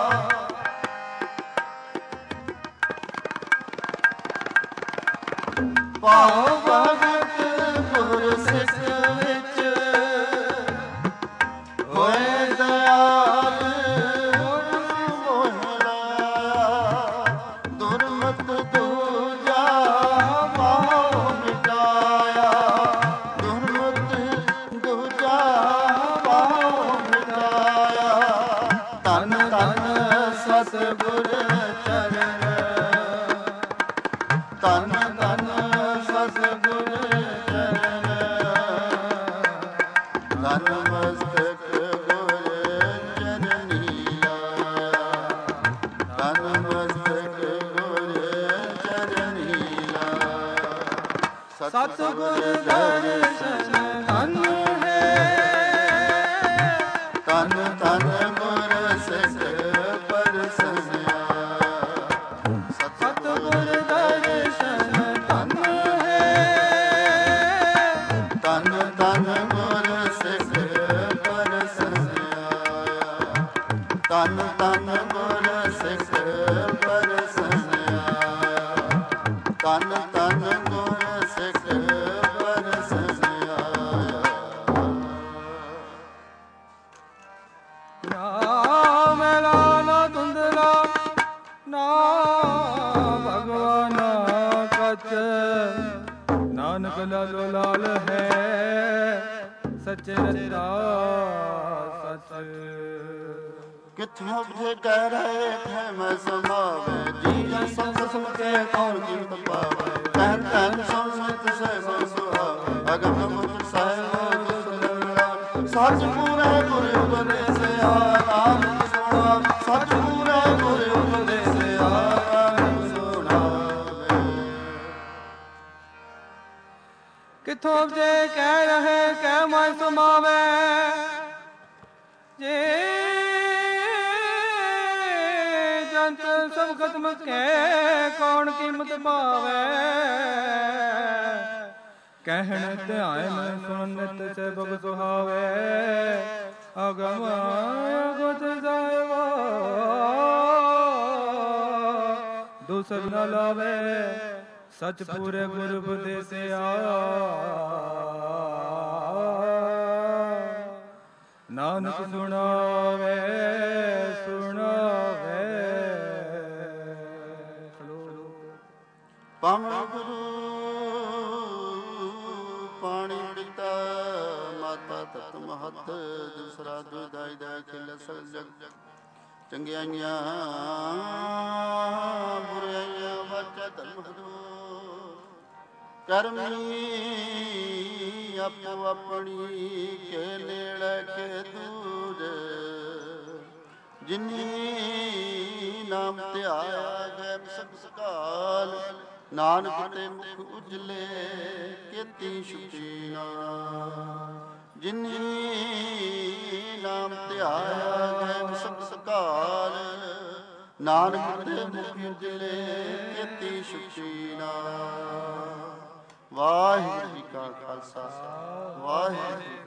ਪਾਉ ਭਗਤ ਗੁਰ ਸਿੱਖ ਵਿੱਚ ਹੋਏ ਦਇਆਲ, ਗੁਰੂ ਮੋਹਿ ਲਾਇਆ। ਦੁਰਮਤ ਦੂਜਾ ਪਾਉ ਮਿਟਾਇਆ, ਦੁਰਮਤ ਦੂਜਾ ਪਾਉ ਮਿਟਾਇਆ। ਤਨ ਤਨ ਸਤਿਗੁਰ ਚਰਨ, ਤਨ ਤਨ ਸਤਿਗੁਰ ਚਰਨ, ਤਨ ਮਸਤਕ ਗੁਰ ਚਰਨੀ ਲਾਇਆ, ਤਨ ਮਸਤਕ ਗੁਰ ਚਰਨੀ ਲਾਇਆ। ਸਤਿਗੁਰ ਦਰਸ਼ਨ ਧਨ ਹੈ, ਤਨ ਤਨ ਗੁਰ ਸਿੱਖ ਪਰਸਨ ਆਇਆ। ਸਤਿਗੁਰ ਦਰਸ਼ਨ ਧਨ ਹੈ, ਤਨ ਤਨ ਗੁਰ ਸਿੱਖ ਪਰਸਨ ਆਇਆ। ਤਨ ਤਨ ਗੁਰ ਸਿੱਖ ਪਰਸਨ ਆਇਆ, ਤਨ ਤਨ ਗੁਰ ਸਿੱਖ ਪਰਸਨ ਆਇਆ। ਨਾ ਮੈਲਾ ਨਾ ਧੁੰਦਲਾ, ਨਾ ਭਗਵਾਨ ਕਚ, ਨਾਨਕ ਲਾਲੋ ਲਾਲ ਹੈ, ਸੱਚੇ ਰਤਾ ਸਚ। ਕਿਥੋਂ ਜੇ ਕਹਿ ਰਹੇ ਥੇ ਮੈਂ ਸਮਾਵੇ, ਜੀ ਜਨ ਸੰਗ ਸੁਨ ਕੇ ਕੌਣ ਕੀਮਤ ਪਾਵੇ। ਕਹਿ ਕਹਿ ਸੁਣ ਸੁਨ ਸਹਿ ਸੋ ਸੁਹਾਵੇ, ਅਗਮ ਮੁਤ ਸਾਹਿਬ ਜੋ ਸੁਨਰਾ। ਸੱਚ ਪੂਰੇ ਗੁਰ ਉਪਦੇਸਿਆ, ਨਾਮ ਸੁਣਾ। ਸੱਚ ਪੂਰੇ ਗੁਰ ਉਪਦੇਸਿਆ, ਨਾਮ ਸੁਣਾਵੇ। ਕਿਥੋਂ ਜੇ ਕਹਿ ਰਹੇ ਕਹਿ ਮੈਂ ਸਮਾਵੇ, ਜੇ ਜੰਤ ਸਭ ਖਤਮ ਕਹਿ ਕੌਣ ਕੀਮਤ ਪਾਵੇ। ਕਹਿਣ ਧਿਆਨ ਸੁਣ ਨਿਤ ਸਬਕ ਸੁਹਾਵੇ, ਅਗਮ ਅਗਤ ਜਾਇਵਾ ਦੂਸਰ ਨ ਲਾਵੇ। ਸਚ ਪੂਰੇ ਗੁਰ ਉਪਦੇਸਿਆ, ਨਾਨਕ ਸੁਣਾਵੇ ਸੁਣਾਵੇ। ਪਾਵਨ ਗੁਰੂ ਪਾਣੀ ਪਿਤਾ ਮਾਤਾ ਤਤ ਮਹਤ, ਦੂਸਰਾ ਦੁਦਾਈ ਦਾ ਖਿਲ ਸਲ ਜਗ। ਚੰਗਿਆਈਆਂ ਬੁਰਾਈਆਂ ਵਾਚਾ ਧਰਮ ਹਦੂਰ। ਕਰਮੀ ਆਪੋ ਆਪਣੀ ਕੇ ਨੇੜੇ, ਲੈ ਕੇ ਦੂਰ, ਜਿਨੀ ਨਾਮ ਧਿਆਇਆ ਗਏ ਸਭ ਸਕਾਲ, ਨਾਨਕ ਤੇ ਮੁਖ ਉਜਲੇ ਕੀਤੀ ਸ਼ੁਚੀਨਾ। ਜਿਨੀ ਨਾਮ ਧਿਆਇਆ ਗਏ ਸਭ ਸਕਾਲ, ਨਾਨਕ ਤੇ ਮੁਖ ਉਜਲੇ ਕੀਤੀ ਸ਼ੁਚੀਨਾ। ਵਾਹਿਗੁਰੂ ਜੀ ਕਾ ਖਾਲਸਾ, ਵਾਹਿਗੁਰੂ ਜੀ